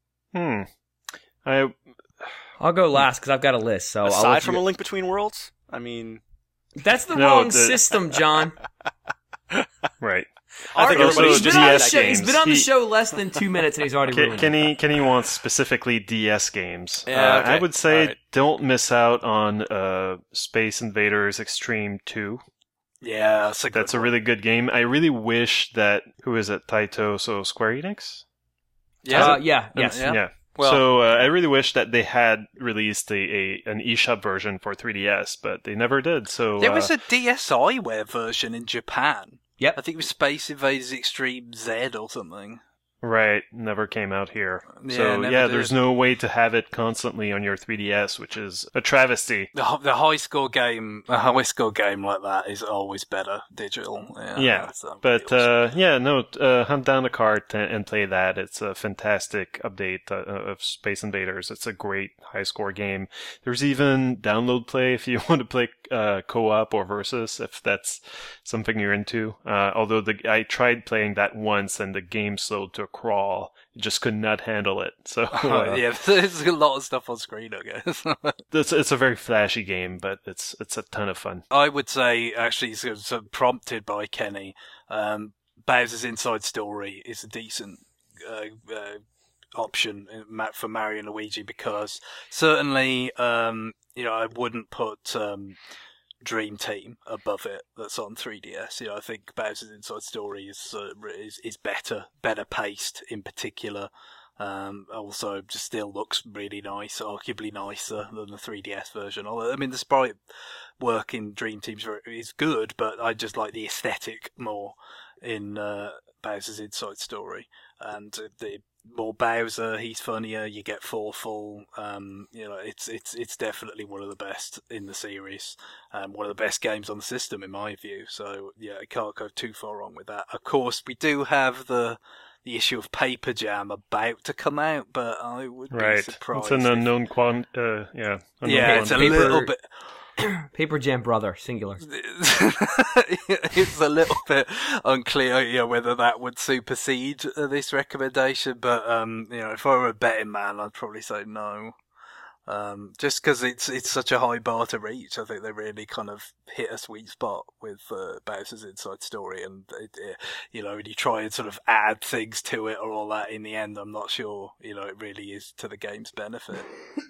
I'll go last because I've got a list. So aside from A Link Between Worlds, I mean, that's the wrong system, John. Right. I think everybody should just have that game. He's been on the show less than 2 minutes and he's already ruined it. Kenny wants specifically DS games. Yeah, okay. I would say don't miss out on Space Invaders Extreme 2. Yeah, that's a really good game. I really wish that, who is it, Taito, so Square Enix? Yeah. Yes. Yeah. Well, so I really wish that they had released an eShop version for 3DS, but they never did. So there was a DSiWare version in Japan. Yep. I think it was Space Invaders Extreme Z or something. Right, never came out here. Yeah, so never did. There's no way to have it constantly on your 3DS, which is a travesty. The high score game like that is always better digital. Hunt down the cart and play that. It's a fantastic update of Space Invaders. It's a great high score game. There's even download play if you want to play co-op or versus, if that's something you're into. Although I tried playing that once and the game slowed to a crawl. It just could not handle it. So there's a lot of stuff on screen, I guess. It's a very flashy game, but it's a ton of fun. I would say, actually, sort of prompted by Kenny, Bowser's Inside Story is a decent option for Mario and Luigi, because certainly, I wouldn't put Dream Team above it. That's on 3DS. I think Bowser's Inside Story is better paced in particular. Also, just still looks really nice, arguably nicer than the 3DS version. Although, I mean, the sprite work in Dream Team is good, but I just like the aesthetic more in Bowser's Inside Story. And the more Bowser, he's funnier. You get Forful. It's definitely one of the best in the series. One of the best games on the system, in my view. So yeah, I can't go too far wrong with that. Of course, we do have the issue of Paper Jam about to come out, but I would be surprised. It's an unknown it's a little bit. Paper Jam Brother, singular. It's a little bit unclear, whether that would supersede this recommendation. But if I were a betting man, I'd probably say no. Just because it's such a high bar to reach. I think they really kind of hit a sweet spot with Bowser's Inside Story, and when you try and sort of add things to it or all that, in the end, I'm not sure it really is to the game's benefit.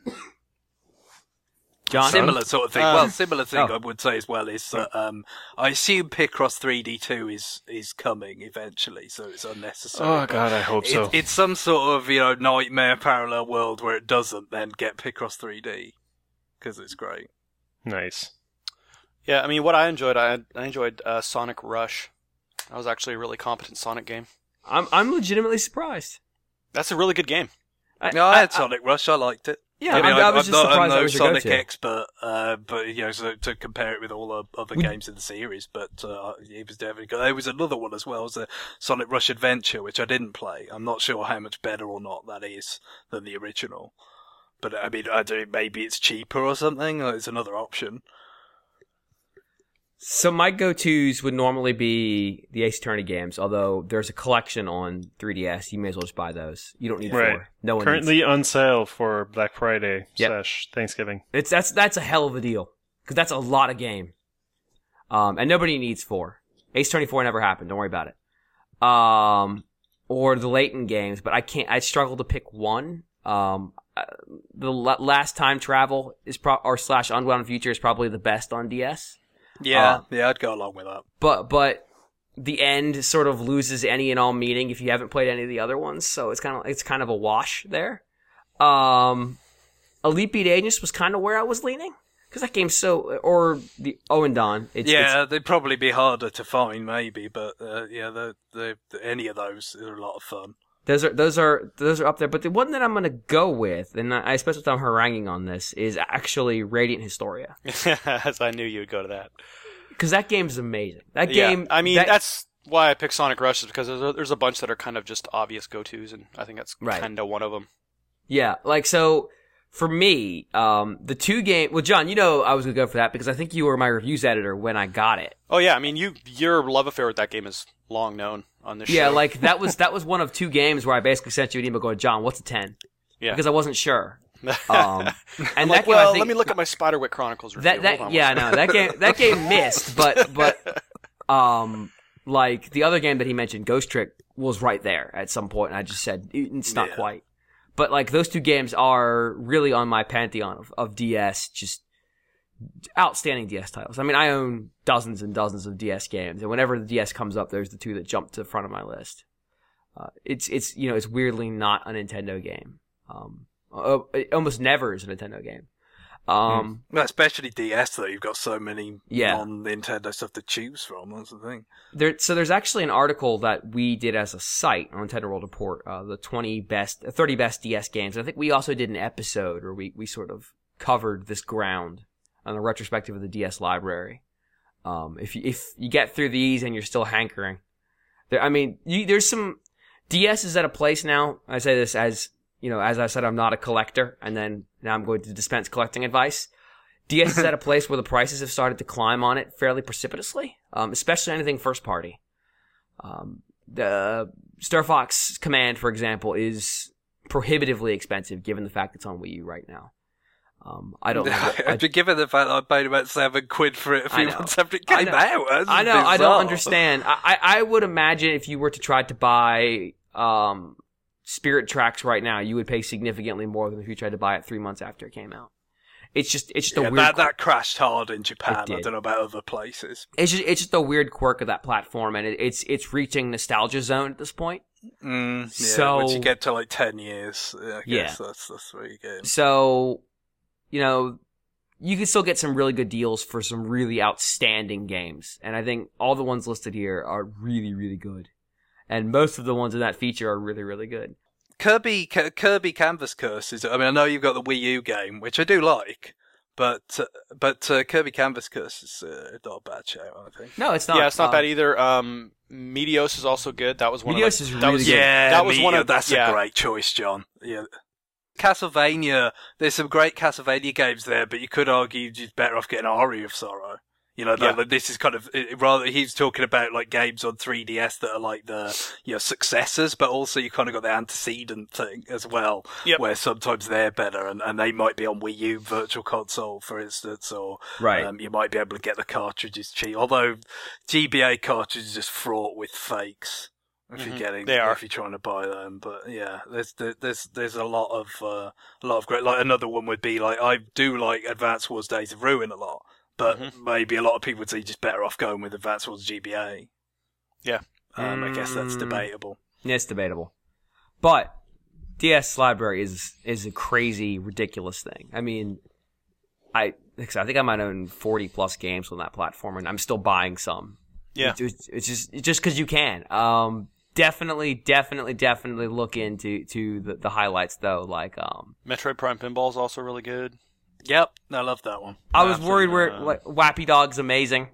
John? Similar sort of thing. I would say as well is that I assume Picross 3D2 is coming eventually, so it's unnecessary. Oh God, I hope so. It's some sort of nightmare parallel world where it doesn't, then get Picross 3D because it's great. Nice. Yeah, I mean, what I enjoyed Sonic Rush. That was actually a really competent Sonic game. I'm legitimately surprised. That's a really good game. I had Sonic Rush. I liked it. Yeah, I was just surprised that was your Sonic go-to. expert, but so to compare it with all the other games in the series, but it was definitely good. There was another one as well, it was a Sonic Rush Adventure, which I didn't play. I'm not sure how much better or not that is than the original, but I mean, maybe it's cheaper or something. Or it's another option. So my go-tos would normally be the Ace Attorney games, although there's a collection on 3DS. You may as well just buy those. You don't need 4. No one currently needs. on sale for Black Friday / Thanksgiving. That's a hell of a deal, because that's a lot of game. And nobody needs 4. Ace Attorney 4 never happened. Don't worry about it. Or the Layton games, but I struggle to pick one. The Last Time Travel is / Unwound Future is probably the best on DS. Yeah, I'd go along with that. But the end sort of loses any and all meaning if you haven't played any of the other ones, so it's kind of a wash there. Elite Beat Agents was kind of where I was leaning, because that game's or the Owen-Don. They'd probably be harder to find, maybe, but any of those are a lot of fun. Those are up there, but the one that I'm gonna go with, and I spent some time haranguing on this, is actually Radiant Historia. I knew you would go to that. because that game's amazing. That Yeah, game. I mean, that's why I pick Sonic Rush, is because there's a bunch that are kind of just obvious go-tos, and I think that's kind of one of them. Yeah, like, so, for me, the two game, well, John, you know I was going to go for that because I think you were my reviews editor when I got it. Oh yeah, I mean, your love affair with that game is long known on this show. Yeah, like, that was one of two games where I basically sent you an email going, John, what's a 10? Yeah. Because I wasn't sure. And I'm that like, game, well, I think, let me look at my Spiderwick Chronicles review. that game missed, but like, the other game that he mentioned, Ghost Trick, was right there at some point, and I just said, it's not quite. But, like, those two games are really on my pantheon of DS, just outstanding DS titles. I mean, I own dozens and dozens of DS games, and whenever the DS comes up, there's the two that jump to the front of my list. It's weirdly not a Nintendo game. It almost never is a Nintendo game. Well, especially DS, though. You've got so many non-Nintendo stuff to choose from. That's the thing. There's actually an article that we did as a site on Nintendo World Report, the 30 best DS games. And I think we also did an episode where we sort of covered this ground on the retrospective of the DS library. If you get through these and you're still hankering, there's some DS is at a place now. I say this as, as I said, I'm not a collector, and then now I'm going to dispense collecting advice. DS is at a place where the prices have started to climb on it fairly precipitously, especially anything first party. The Star Fox Command, for example, is prohibitively expensive given the fact it's on Wii U right now. I don't know. Given the fact that I paid about £7 for it a few months after it came out. I know. I don't understand. I would imagine if you were to try to buy Spirit Tracks right now, you would pay significantly more than if you tried to buy it 3 months after it came out. It's just a weird. That crashed hard in Japan. I don't know about other places. It's just a weird quirk of that platform, and it's reaching nostalgia zone at this point. So once you get to like 10 years, I guess that's where you get. So, you can still get some really good deals for some really outstanding games, and I think all the ones listed here are really, really good. And most of the ones in that feature are really, really good. Kirby Canvas Curse I know you've got the Wii U game, which I do like, but Kirby Canvas Curse is not a bad show, I think. No, it's not. Yeah, it's not bad either. Meteos is also good. That was one Meteos of is really good. Yeah, that was one of that's a great choice, John. Yeah. Castlevania, there's some great Castlevania games there, but you could argue you're better off getting Aria of Sorrow. This is kind of, rather, he's talking about like games on 3DS that are like the, successors, but also you kind of got the antecedent thing as well, where sometimes they're better and they might be on Wii U Virtual Console, for instance, or, you might be able to get the cartridges cheap, although GBA cartridges are just fraught with fakes. If you're trying to buy them, but yeah, there's a lot of great, like another one would be like, I do like Advance Wars Days of Ruin a lot. But maybe a lot of people would say just better off going with Advance Wars GBA. Yeah. I guess that's debatable. Yeah, it's debatable. But DS library is a crazy, ridiculous thing. I mean, I think I might own 40 plus games on that platform, and I'm still buying some. Yeah. It's just because you can. Definitely look into the highlights though. Like Metroid Prime Pinball is also really good. Yep, I love that one. I was worried where like Wappy Dog's amazing.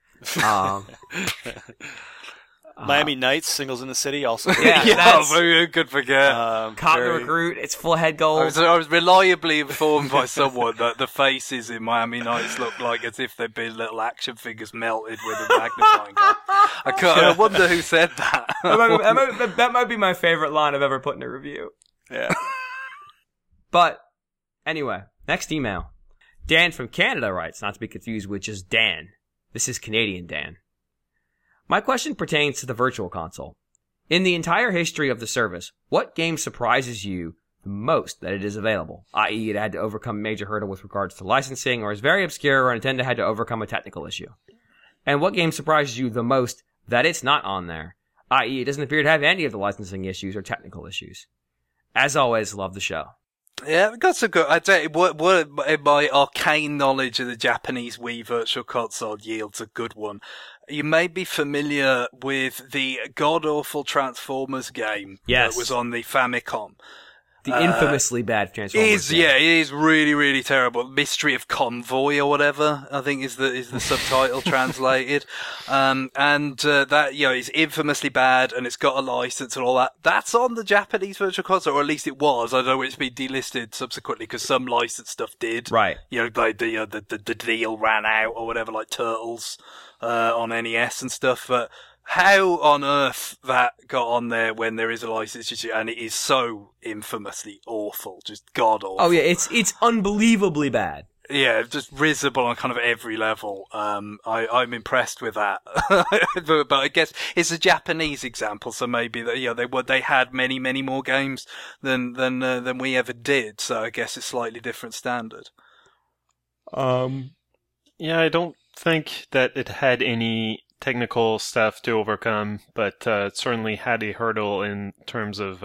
Miami Nights, Singles in the City, also. Very good forget. Cop the Recruit, it's full head goals. I was reliably informed by someone that the faces in Miami Nights look like as if they'd been little action figures melted with a magnifying glass. I wonder who said that. That might be my favorite line I've ever put in a review. Yeah. But anyway. Next email. Dan from Canada writes, not to be confused with just Dan. This is Canadian Dan. My question pertains to the Virtual Console. In the entire history of the service, what game surprises you the most that it is available? I.e., it had to overcome a major hurdle with regards to licensing, or is very obscure, or Nintendo had to overcome a technical issue? And what game surprises you the most that it's not on there? I.e., it doesn't appear to have any of the licensing issues or technical issues. As always, love the show. Yeah, we got some good. I tell you, what my arcane knowledge of the Japanese Wii Virtual Console yields a good one. You may be familiar with the god-awful Transformers game that was on the Famicom. The infamously bad Transformers. It is really, really terrible. Mystery of Convoy or whatever, I think is the subtitle translated. That, is infamously bad and it's got a license and all that. That's on the Japanese Virtual Console, or at least it was. I know it's been delisted subsequently because some licensed stuff did. Right. Like the deal ran out or whatever, like Turtles, on NES and stuff, but how on earth that got on there when there is a license issue, and it is so infamously awful, just god awful. Oh yeah, it's unbelievably bad. Yeah, just risible on kind of every level. I'm impressed with that, but I guess it's a Japanese example, so maybe that they had many more games than we ever did. So I guess it's slightly different standard. Yeah, I don't think that it had any technical stuff to overcome, but it certainly had a hurdle in terms of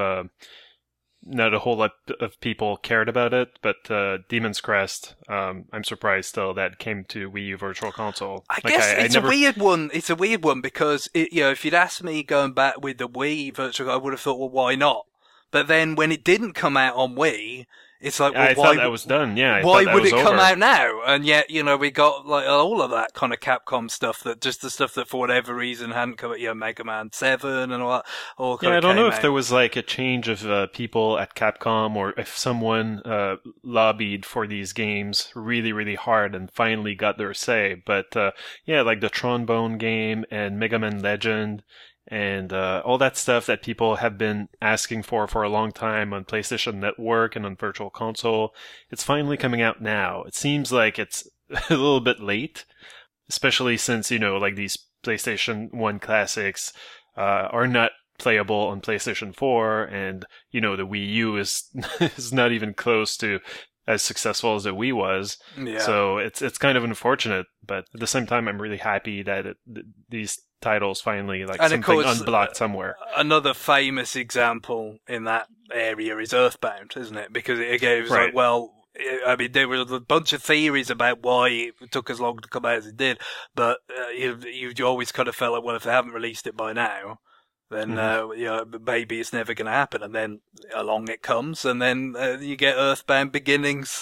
not a whole lot of people cared about it. But Demon's Crest, I'm surprised still that came to Wii U Virtual Console. I guess it's a weird one. It's a weird one because if you'd asked me going back with the Wii Virtual, I would have thought, well, why not? But then when it didn't come out on Wii, it's like, well, I thought that was done. Yeah. Why would it come out now? And yet, we got like all of that kind of Capcom stuff, that just the stuff that for whatever reason hadn't come out. Mega Man 7 and all that. I don't know if there was like a change of people at Capcom, or if someone lobbied for these games really, really hard and finally got their say. But like the Trombone game and Mega Man Legend, and all that stuff that people have been asking for a long time on PlayStation Network and on Virtual Console, it's finally coming out now. It seems like it's a little bit late, especially since, like these PlayStation 1 classics are not playable on PlayStation 4, and, the Wii U is not even close to as successful as the Wii was. Yeah. So it's kind of unfortunate, but at the same time, I'm really happy that these titles finally, like, and something unblocked somewhere. Another famous example in that area is Earthbound, isn't it? Because it was right. Like, well, I mean, there were a bunch of theories about why it took as long to come out as it did, but you always kind of felt like, well, if they haven't released it by now, then maybe it's never going to happen. And then along it comes, and then you get Earthbound Beginnings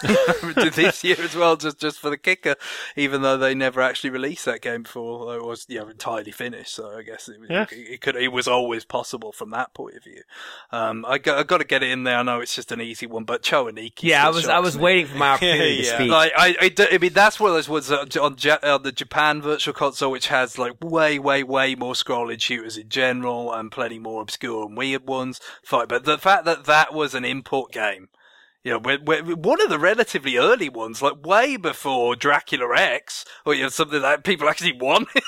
this year as well, just for the kicker, even though they never actually released that game before it was entirely finished. So I guess it was always possible from that point of view. I got to get it in there. I know it's just an easy one, but Choaniki. Yeah, I was waiting for my opportunity to speak. I mean, that's one of those ones on the Japan Virtual Console, which has like way more scrolling shooters in general, and plenty more obscure and weird ones. Fine, but the fact that was an import game, one of the relatively early ones, like way before Dracula X, or something that people actually wanted.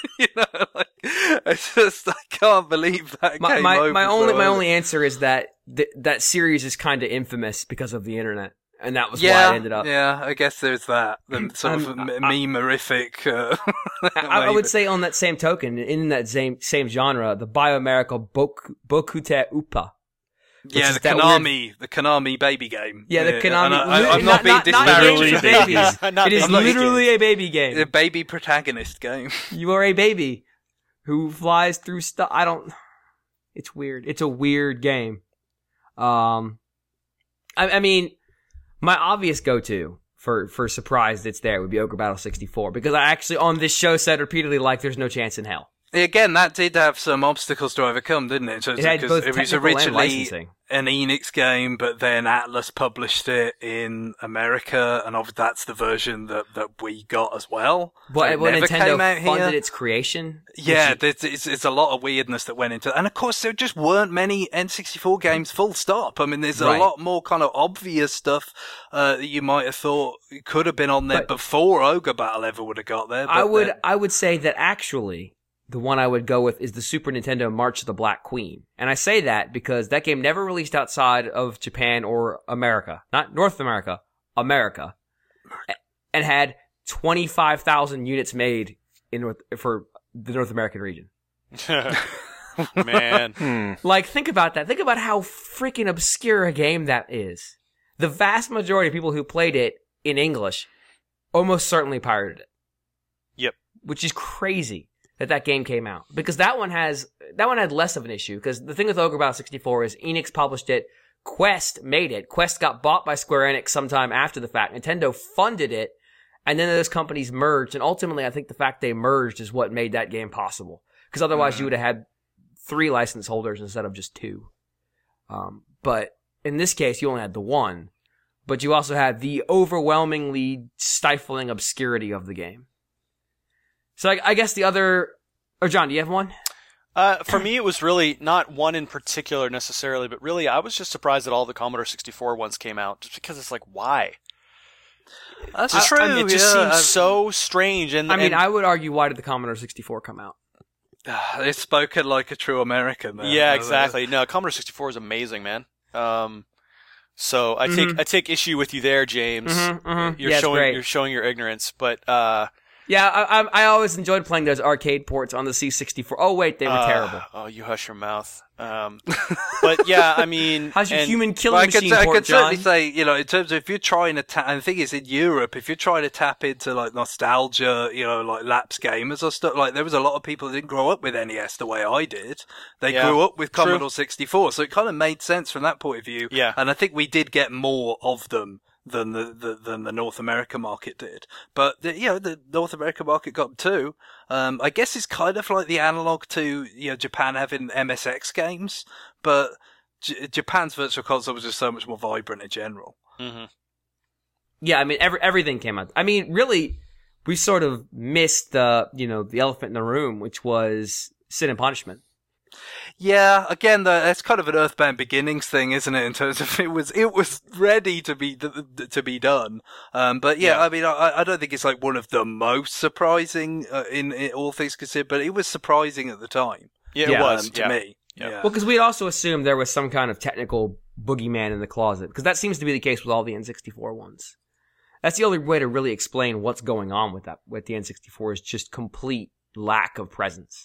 It's just, I can't believe that came over. My only answer is that that series is kind of infamous because of the internet. And that was why it ended up. Yeah, I guess there's that. The sort of meme-erific. I would say on that same token, in that same genre, the Biomiracle Bokute Upa. Yeah, the Konami baby game. Yeah, the Konami. I'm not being disparaging. It is literally a baby game. A baby protagonist game. You are a baby who flies through stuff. It's weird. It's a weird game. I mean, my obvious go-to for surprise that's there would be Ogre Battle 64, because I actually on this show said repeatedly, like, there's no chance in hell. Again, that did have some obstacles to overcome, didn't it? So, it had both it was originally an Enix game, but then Atlas published it in America, and obviously that's the version that we got as well. But when Nintendo funded its creation? Yeah, it's a lot of weirdness that went into it. And of course, there just weren't many N64 games, full stop. I mean, there's a lot more kind of obvious stuff that you might have thought could have been on there before Ogre Battle ever would have got there. But I would say that actually the one I would go with is the Super Nintendo March of the Black Queen. And I say that because that game never released outside of Japan or America. Not North America, America. And had 25,000 units made for the North American region. Man. Like, think about that. Think about how freaking obscure a game that is. The vast majority of people who played it in English almost certainly pirated it. Yep. Which is crazy that game came out, because that one had less of an issue, because the thing with Ogre Battle 64 is Enix published it, Quest made it. Quest got bought by Square Enix sometime after the fact. Nintendo funded it, and then those companies merged, and ultimately I think the fact they merged is what made that game possible. Because otherwise you would have had 3 license holders instead of just 2. But in this case, you only had the 1. But you also had the overwhelmingly stifling obscurity of the game. So I guess the other... Or John, do you have one? For me, it was really not one in particular necessarily, but really I was just surprised that all the Commodore 64 ones came out, just because it's like, why? That's true. It just seems so strange. And I would argue, why did the Commodore 64 come out? It's spoken like a true American. There. Yeah, exactly. No, Commodore 64 is amazing, man. So I take issue with you there, James. You're showing your ignorance, but yeah, I always enjoyed playing those arcade ports on the C64. Oh wait, they were terrible. Oh, you hush your mouth. But yeah, I mean, how's your human killing machine I port, could John? certainly say, in terms of if you're trying to tap, and the thing is in Europe, if you're trying to tap into like nostalgia, like lapse gamers or stuff, like there was a lot of people that didn't grow up with NES the way I did. They grew up with Commodore 64, so it kind of made sense from that point of view. Yeah. And I think we did get more of them than the North America market did. But the North America market got them too. I guess it's kind of like the analog to Japan having MSX games, but Japan's Virtual Console was just so much more vibrant in general. Mm-hmm. Yeah, I mean everything came out. I mean, really, we sort of missed the elephant in the room, which was Sin and Punishment. Yeah, again, that's kind of an Earthbound Beginnings thing, isn't it? In terms of it was ready to be done. But yeah, I mean, I don't think it's like one of the most surprising in all things considered, but it was surprising at the time. Yeah, it was to me. Yeah. Well, because we'd also assumed there was some kind of technical boogeyman in the closet, because that seems to be the case with all the N64 ones. That's the only way to really explain what's going on with the N64 is just complete lack of presence.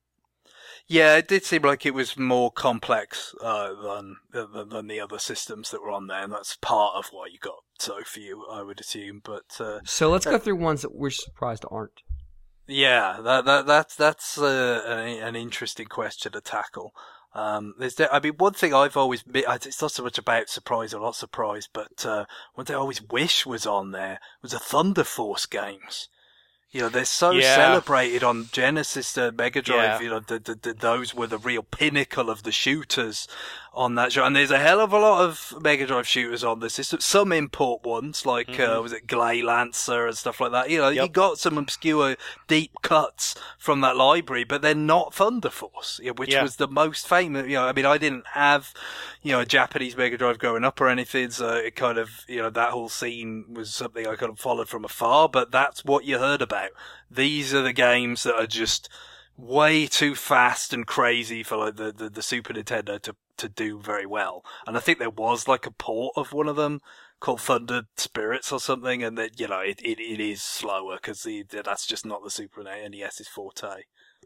Yeah, it did seem like it was more complex than the other systems that were on there, and that's part of why you got so few, I would assume. But so let's go through ones that we're surprised aren't. Yeah, that's an interesting question to tackle. One thing I've always it's not so much about surprise or not surprise, but one thing I always wish was on there was the Thunder Force games. They're so celebrated on Genesis, Mega Drive. Yeah. Those were the real pinnacle of the shooters on that show. And there's a hell of a lot of Mega Drive shooters on the system. Some import ones, like, was it Glay Lancer and stuff like that? You got some obscure deep cuts from that library, but they're not Thunder Force, which was the most famous. I mean, I didn't have, a Japanese Mega Drive growing up or anything, so it kind of, that whole scene was something I kind of followed from afar, but that's what you heard about. These are the games that are just way too fast and crazy for like the Super Nintendo to do very well. And I think there was like a port of one of them called Thunder Spirits or something, and that it is slower because that's just not the Super NES's forte.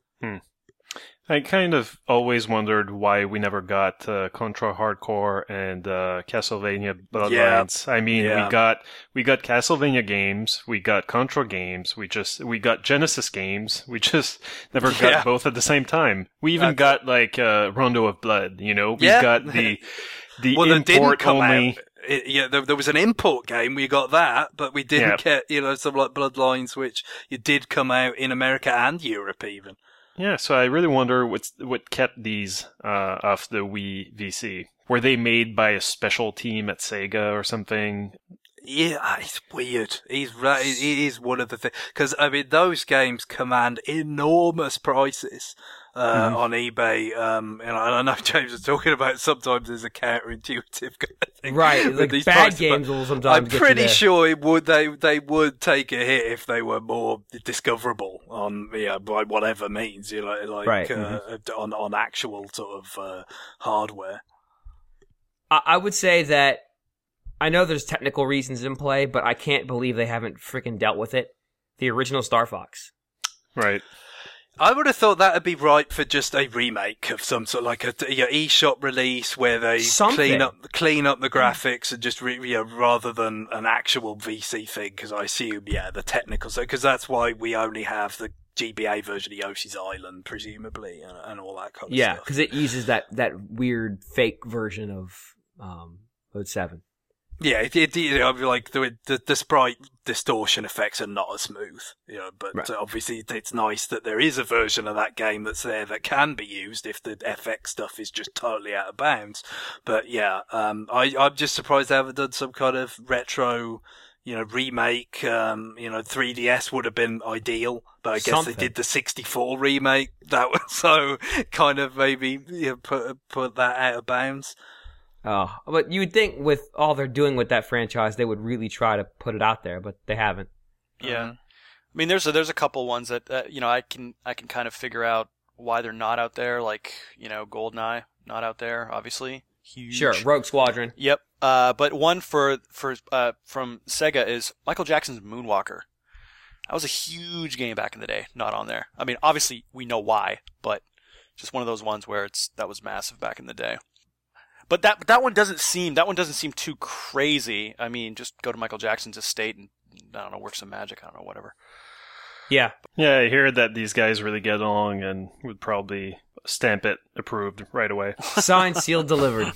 I kind of always wondered why we never got Contra Hardcore and Castlevania Bloodlines. I mean, we got Castlevania games, we got Contra games, we got Genesis games. We just never got both at the same time. We even got like Rondo of Blood. We got the import only. There was an import game. We got that, but we didn't get some like Bloodlines, which did come out in America and Europe even. Yeah, so I really wonder what kept these off the Wii VC. Were they made by a special team at Sega or something? Yeah, it's weird. He's right. It is one of the things, because I mean those games command enormous prices on eBay. And I know James was talking about sometimes there's a counterintuitive kind of thing, right? Like these bad prices, games will sometimes. I'm pretty sure they would take a hit if they were more discoverable on by whatever means, right. On actual sort of hardware. I would say that. I know there's technical reasons in play, but I can't believe they haven't freaking dealt with it. The original Star Fox. Right. I would have thought that would be ripe for just a remake of some sort, like a eShop release where they clean up the graphics and just rather than an actual VC thing. Because I assume the technical, because that's why we only have the GBA version of Yoshi's Island, presumably, and all that kind of stuff. Yeah, because it uses that weird fake version of Mode 7. Yeah, like the sprite distortion effects are not as smooth, but Right. Obviously it's nice that there is a version of that game that's there that can be used if the FX stuff is just totally out of bounds. But yeah, I'm just surprised they haven't done some kind of retro, remake. 3DS would have been ideal, but I guess Something. they did the 64 remake. That was so kind of maybe put that out of bounds. Oh, but you would think with all they're doing with that franchise, they would really try to put it out there, but they haven't. Yeah, I mean, there's a couple ones that I can kind of figure out why they're not out there. Like GoldenEye, not out there, obviously. Huge. Sure, Rogue Squadron. Yep. But one from Sega is Michael Jackson's Moonwalker. That was a huge game back in the day. Not on there. I mean, obviously we know why, but just one of those ones where that was massive back in the day. But that one doesn't seem too crazy. I mean, just go to Michael Jackson's estate and I don't know, work some magic. I don't know, whatever. Yeah. Yeah, I hear that these guys really get along and would probably stamp it approved right away. Signed, sealed, delivered.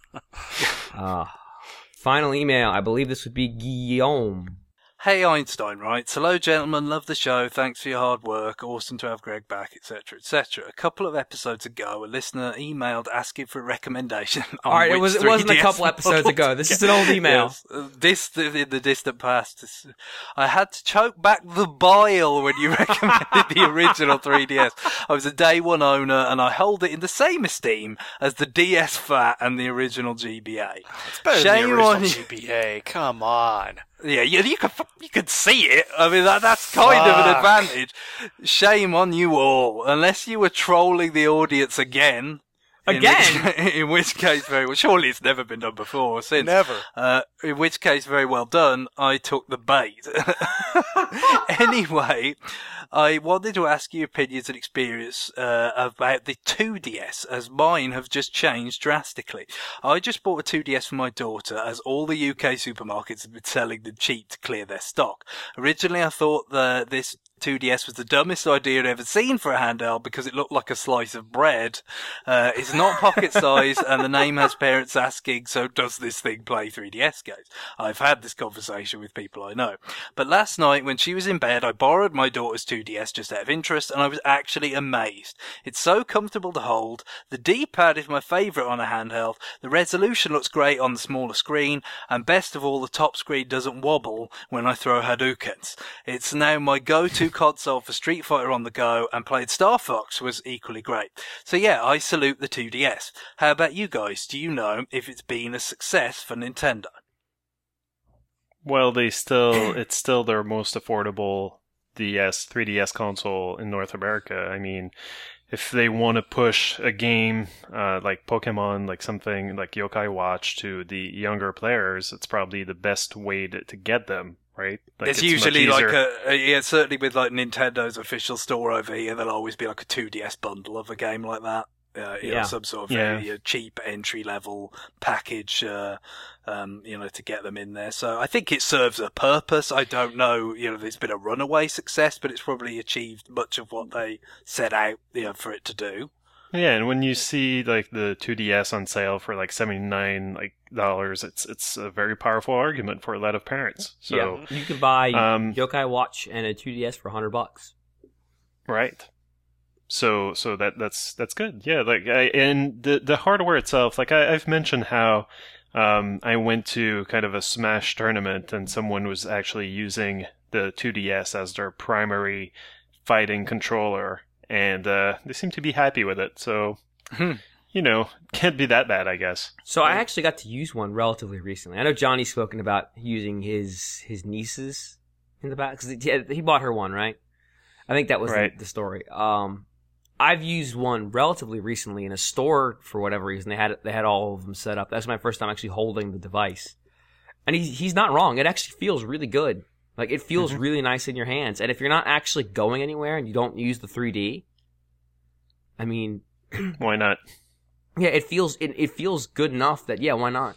Final email. I believe this would be Guillaume. Hey Einstein writes, hello gentlemen, love the show, thanks for your hard work, awesome to have Greg back, etc, etc. A couple of episodes ago, a listener emailed asking for a recommendation on Alright, it which wasn't a 3DS couple episodes model ago. to This get. is an old email. Yes, in the distant past. I had to choke back the bile when you recommended the original 3DS. I was a day one owner and I hold it in the same esteem as the DS Fat and the original GBA. It's better than the original GBA. Come on. Yeah, you could see it. I mean, that's kind of an advantage. Shame on you all, unless you were trolling the audience again. In which case, very well. Surely it's never been done before or since. Never. In which case, very well done. I took the bait. Anyway, I wanted to ask you opinions and experience about the 2DS, as mine have just changed drastically. I just bought a 2DS for my daughter, as all the UK supermarkets have been selling them cheap to clear their stock. Originally, I thought that this 2DS was the dumbest idea I'd ever seen for a handheld because it looked like a slice of bread. It's not pocket size, and the name has parents asking, so does this thing play 3DS games? I've had this conversation with people I know. But last night, when she was in bed, I borrowed my daughter's 2DS just out of interest, and I was actually amazed. It's so comfortable to hold. The D-pad is my favourite on a handheld. The resolution looks great on the smaller screen, and best of all, the top screen doesn't wobble when I throw Hadoukens. It's now my go-to console for Street Fighter on the go, and playing Star Fox was equally great. So yeah, I salute the 2DS. How about you guys? Do you know if it's been a success for Nintendo? Well, it's still their most affordable 3DS console in North America. I mean, if they want to push a game like Pokemon, like something like Yokai Watch to the younger players, it's probably the best way to get them, right? Like, it's usually much like easier. certainly with like Nintendo's official store over here, there'll always be like a 2DS bundle of a game like that. Some sort of cheap entry level package, to get them in there. So I think it serves a purpose. I don't know, it's been a runaway success, but it's probably achieved much of what they set out, for it to do. Yeah, and when you see like the 2DS on sale for like $79 it's a very powerful argument for a lot of parents. So yeah, you could buy Yokai Watch and a 2DS for $100. Right. So that's good. Yeah, and the hardware itself, like I've mentioned how I went to kind of a Smash tournament and someone was actually using the 2DS as their primary fighting controller, and they seem to be happy with it. So, can't be that bad, I guess. So I actually got to use one relatively recently. I know Johnny's spoken about using his nieces in the back, because he bought her one, right? I think that was right. the story. I've used one relatively recently in a store for whatever reason. They had all of them set up. That's my first time actually holding the device. And he's not wrong. It actually feels really good. Like, it feels really nice in your hands. And if you're not actually going anywhere and you don't use the 3D, I mean... why not? Yeah, it feels good enough that, yeah, why not?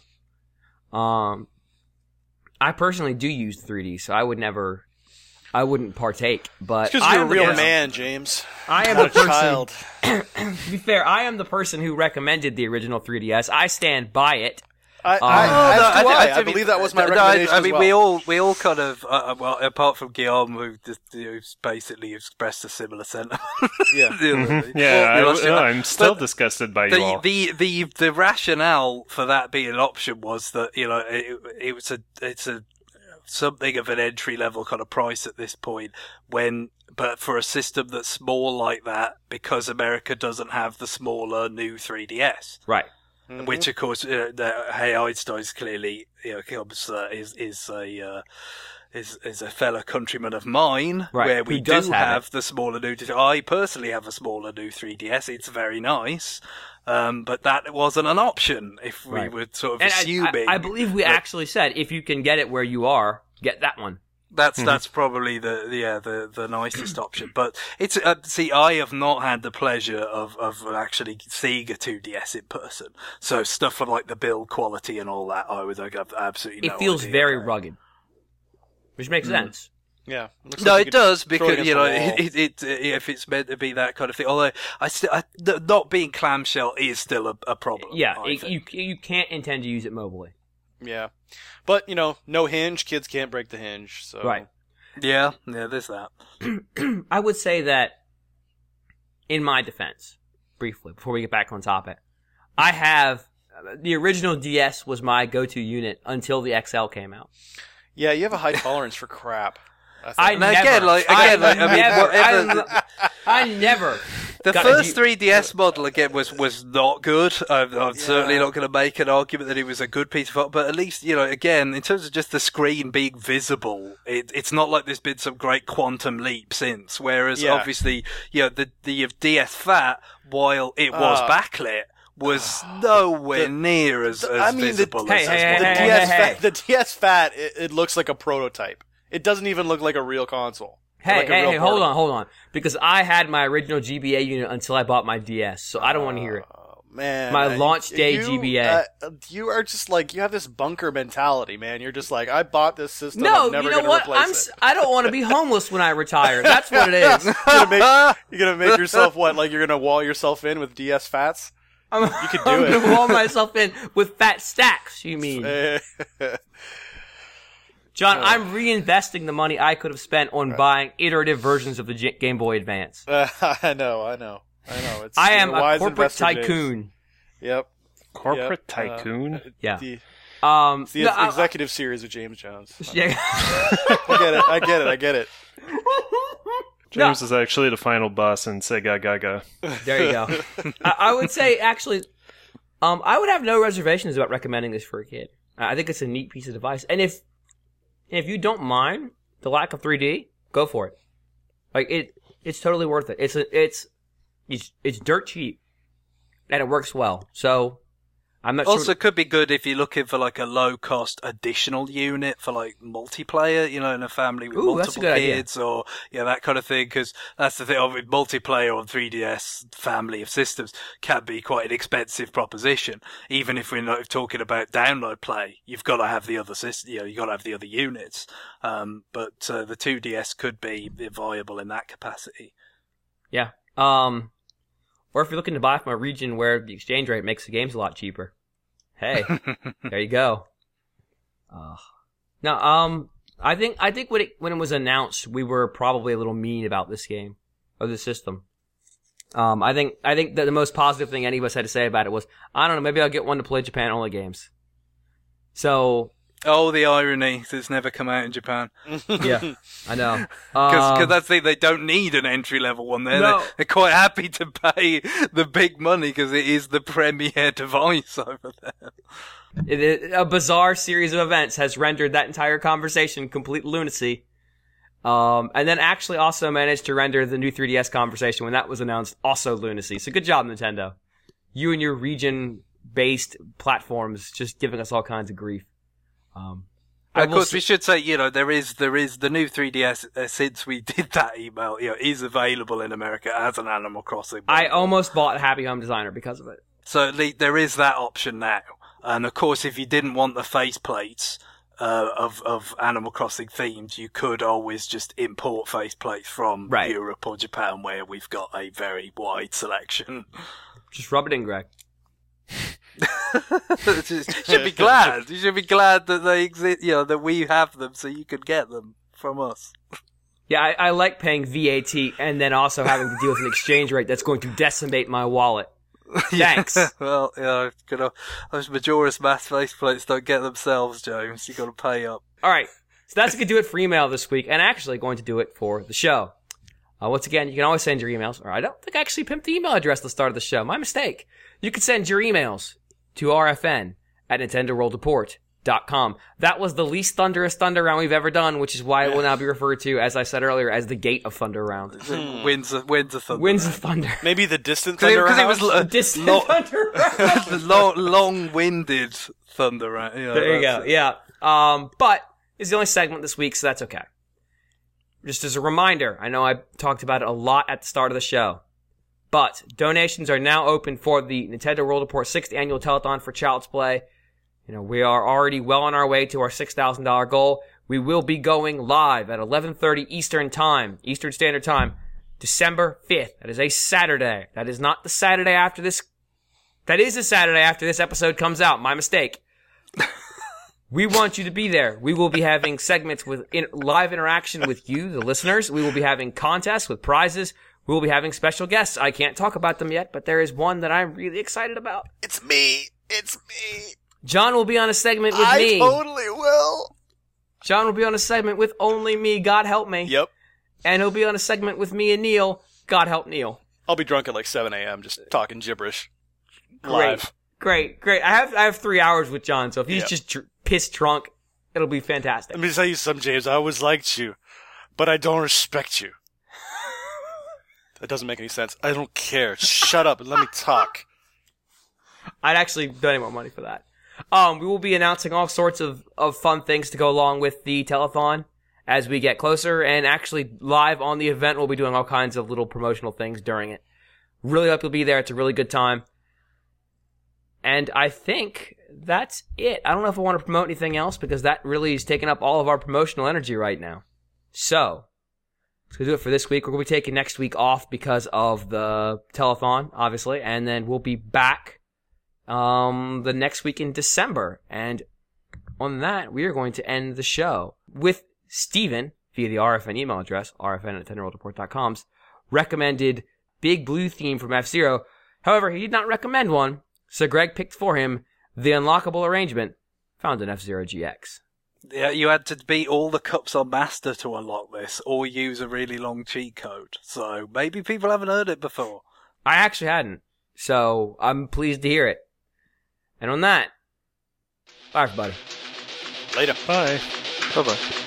I personally do use the 3D, so I wouldn't partake, but because you're a real man, James. I am not the a child. To be fair, I am the person who recommended the original 3DS. I stand by it. I believe that was my recommendation I mean, as well. we all kind of, well, apart from Guillaume, who's basically expressed a similar sentiment. Yeah. I'm still disgusted by you all. The rationale for that being an option was that, you know, it's something of an entry level kind of price at this point but for a system that's small like that, because America doesn't have the smaller new 3DS. Right. Mm-hmm. Which, of course, Hey Einstein's clearly, you know, comes, is a fellow countryman of mine, right. where we Who do does have the smaller new. I personally have a smaller new 3DS. It's very nice, but that wasn't an option if we were sort of assuming. I believe we actually said if you can get it where you are, get that one. That's probably the nicest option. But it's I have not had the pleasure of actually seeing a 2DS in person. So stuff like the build quality and all that, I have absolutely no idea. It feels very rugged, which makes sense. Yeah. No, it does, because, you know, if it's meant to be that kind of thing. Although not being clamshell is still a problem. Yeah, you can't intend to use it mobily. Yeah, but, you know, no hinge, kids can't break the hinge. So right. Yeah, there's that. I would say that, in my defense, briefly before we get back on topic, I have the original DS was my go-to unit until the XL came out. Yeah, you have a high tolerance for crap. I never. The first 3DS model again was not good. I'm certainly not going to make an argument that it was a good piece of art, but at least, you know, again, in terms of just the screen being visible, it's not like there's been some great quantum leap since. Whereas obviously, you know, the DS Fat, while it was backlit, was nowhere near as visible as the DS Fat. It looks like a prototype. It doesn't even look like a real console. Hey, hold on. Because I had my original GBA unit until I bought my DS, so I don't want to hear it. Man. My launch day GBA. You are just like, you have this bunker mentality, man. You're just like, I bought this system, no, I'm never you know going to what? replace it. I don't want to be homeless when I retire. That's what it is. You're going to make yourself what? Like, you're going to wall yourself in with DS Fats? You could do it. I'm going to wall myself in with fat stacks, you mean. John, I'm reinvesting the money I could have spent on buying iterative versions of the Game Boy Advance. I know. I am a corporate tycoon. James. Yep. Corporate tycoon? Yeah. It's the executive series of James Jones. Yeah. I get it. James is actually the final boss in Sega Gaga. There you go. I would say, actually, I would have no reservations about recommending this for a kid. I think it's a neat piece of device. And if you don't mind the lack of 3D, go for it. Like, it's totally worth it. It's dirt cheap, and it works well. So, I'm not sure. Also, it could be good if you're looking for like a low-cost additional unit for like multiplayer, you know, in a family with multiple kids or that kind of thing. Because that's the thing, with multiplayer on 3DS family of systems can be quite an expensive proposition. Even if we're not talking about download play, you've got to have the other system, you've got to have the other units. But the 2DS could be viable in that capacity. Yeah. Or if you're looking to buy from a region where the exchange rate makes the games a lot cheaper. Hey, there you go. No, I think when it was announced, we were probably a little mean about this game or the system. I think that the most positive thing any of us had to say about it was, I don't know, maybe I'll get one to play Japan only games. So. Oh, the irony! It's never come out in Japan. Yeah, I know. Because that's the thing, they don't need an entry-level one. They're quite happy to pay the big money because it is the premier device over there. A bizarre series of events has rendered that entire conversation complete lunacy. And then actually also managed to render the new 3DS conversation when that was announced also lunacy. So good job, Nintendo. You and your region-based platforms just giving us all kinds of grief. Of course, we should say, there is the new 3DS, since we did that email, is available in America as an Animal Crossing. I almost bought Happy Home Designer because of it. So there is that option now. And of course, if you didn't want the faceplates of Animal Crossing themes, you could always just import faceplates from Europe or Japan, where we've got a very wide selection. Just rub it in, Greg. You should be glad. You should be glad that they exist. That we have them, so you could get them from us. Yeah, I like paying VAT and then also having to deal with an exchange rate that's going to decimate my wallet. Thanks. Well, those Majora's Mask faceplates don't get themselves, James. You got to pay up. All right, so that's going to do it for email this week, and actually going to do it for the show. Once again, you can always send your emails. Or I don't think I actually pimped the email address at the start of the show. My mistake. You can send your emails to rfn@nintendoworldreport.com. That was the least thunderous Thunder Round we've ever done, which is why it will now be referred to, as I said earlier, as the Gate of Thunder Round. Winds of Thunder. Winds of Thunder. Maybe the distant Thunder Round? Because it was Distant Thunder Round. the long-winded Thunder Round. There you go. Yeah. But it's the only segment this week, so that's okay. Just as a reminder, I know I talked about it a lot at the start of the show, but donations are now open for the Nintendo World Report 6th Annual Telethon for Child's Play. We are already well on our way to our $6,000 goal. We will be going live at 11:30 Eastern Standard Time, December 5th. That is a Saturday. That is not the Saturday after this. That is the Saturday after this episode comes out. My mistake. We want you to be there. We will be having segments with live interaction with you, the listeners. We will be having contests with prizes. We will be having special guests. I can't talk about them yet, but there is one that I'm really excited about. It's me. John will be on a segment with me. I totally will. John will be on a segment with only me, God help me. Yep. And he'll be on a segment with me and Neil, God help Neil. I'll be drunk at like 7 a.m. just talking gibberish. Live. Great. I have 3 hours with John, so if he's just piss drunk, it'll be fantastic. Let me tell you something, James. I always liked you, but I don't respect you. That doesn't make any sense. I don't care. Shut up and let me talk. I'd actually donate more money for that. We will be announcing all sorts of fun things to go along with the telethon as we get closer, and actually live on the event we'll be doing all kinds of little promotional things during it. Really hope you'll be there. It's a really good time. And I think that's it. I don't know if I want to promote anything else because that really is taking up all of our promotional energy right now. So, let's go do it for this week. We're going to be taking next week off because of the telethon, obviously, and then we'll be back the next week in December. And on that, we are going to end the show with Steven, via the RFN email address, rfn@nintendoworldreport.com's recommended Big Blue theme from F-Zero. However, he did not recommend one, so Greg picked for him the unlockable arrangement found in F-Zero GX. Yeah, you had to beat all the cups on Master to unlock this, or use a really long cheat code. So maybe people haven't heard it before. I actually hadn't, so I'm pleased to hear it. And on that, bye everybody. Later. Bye. Bye-bye.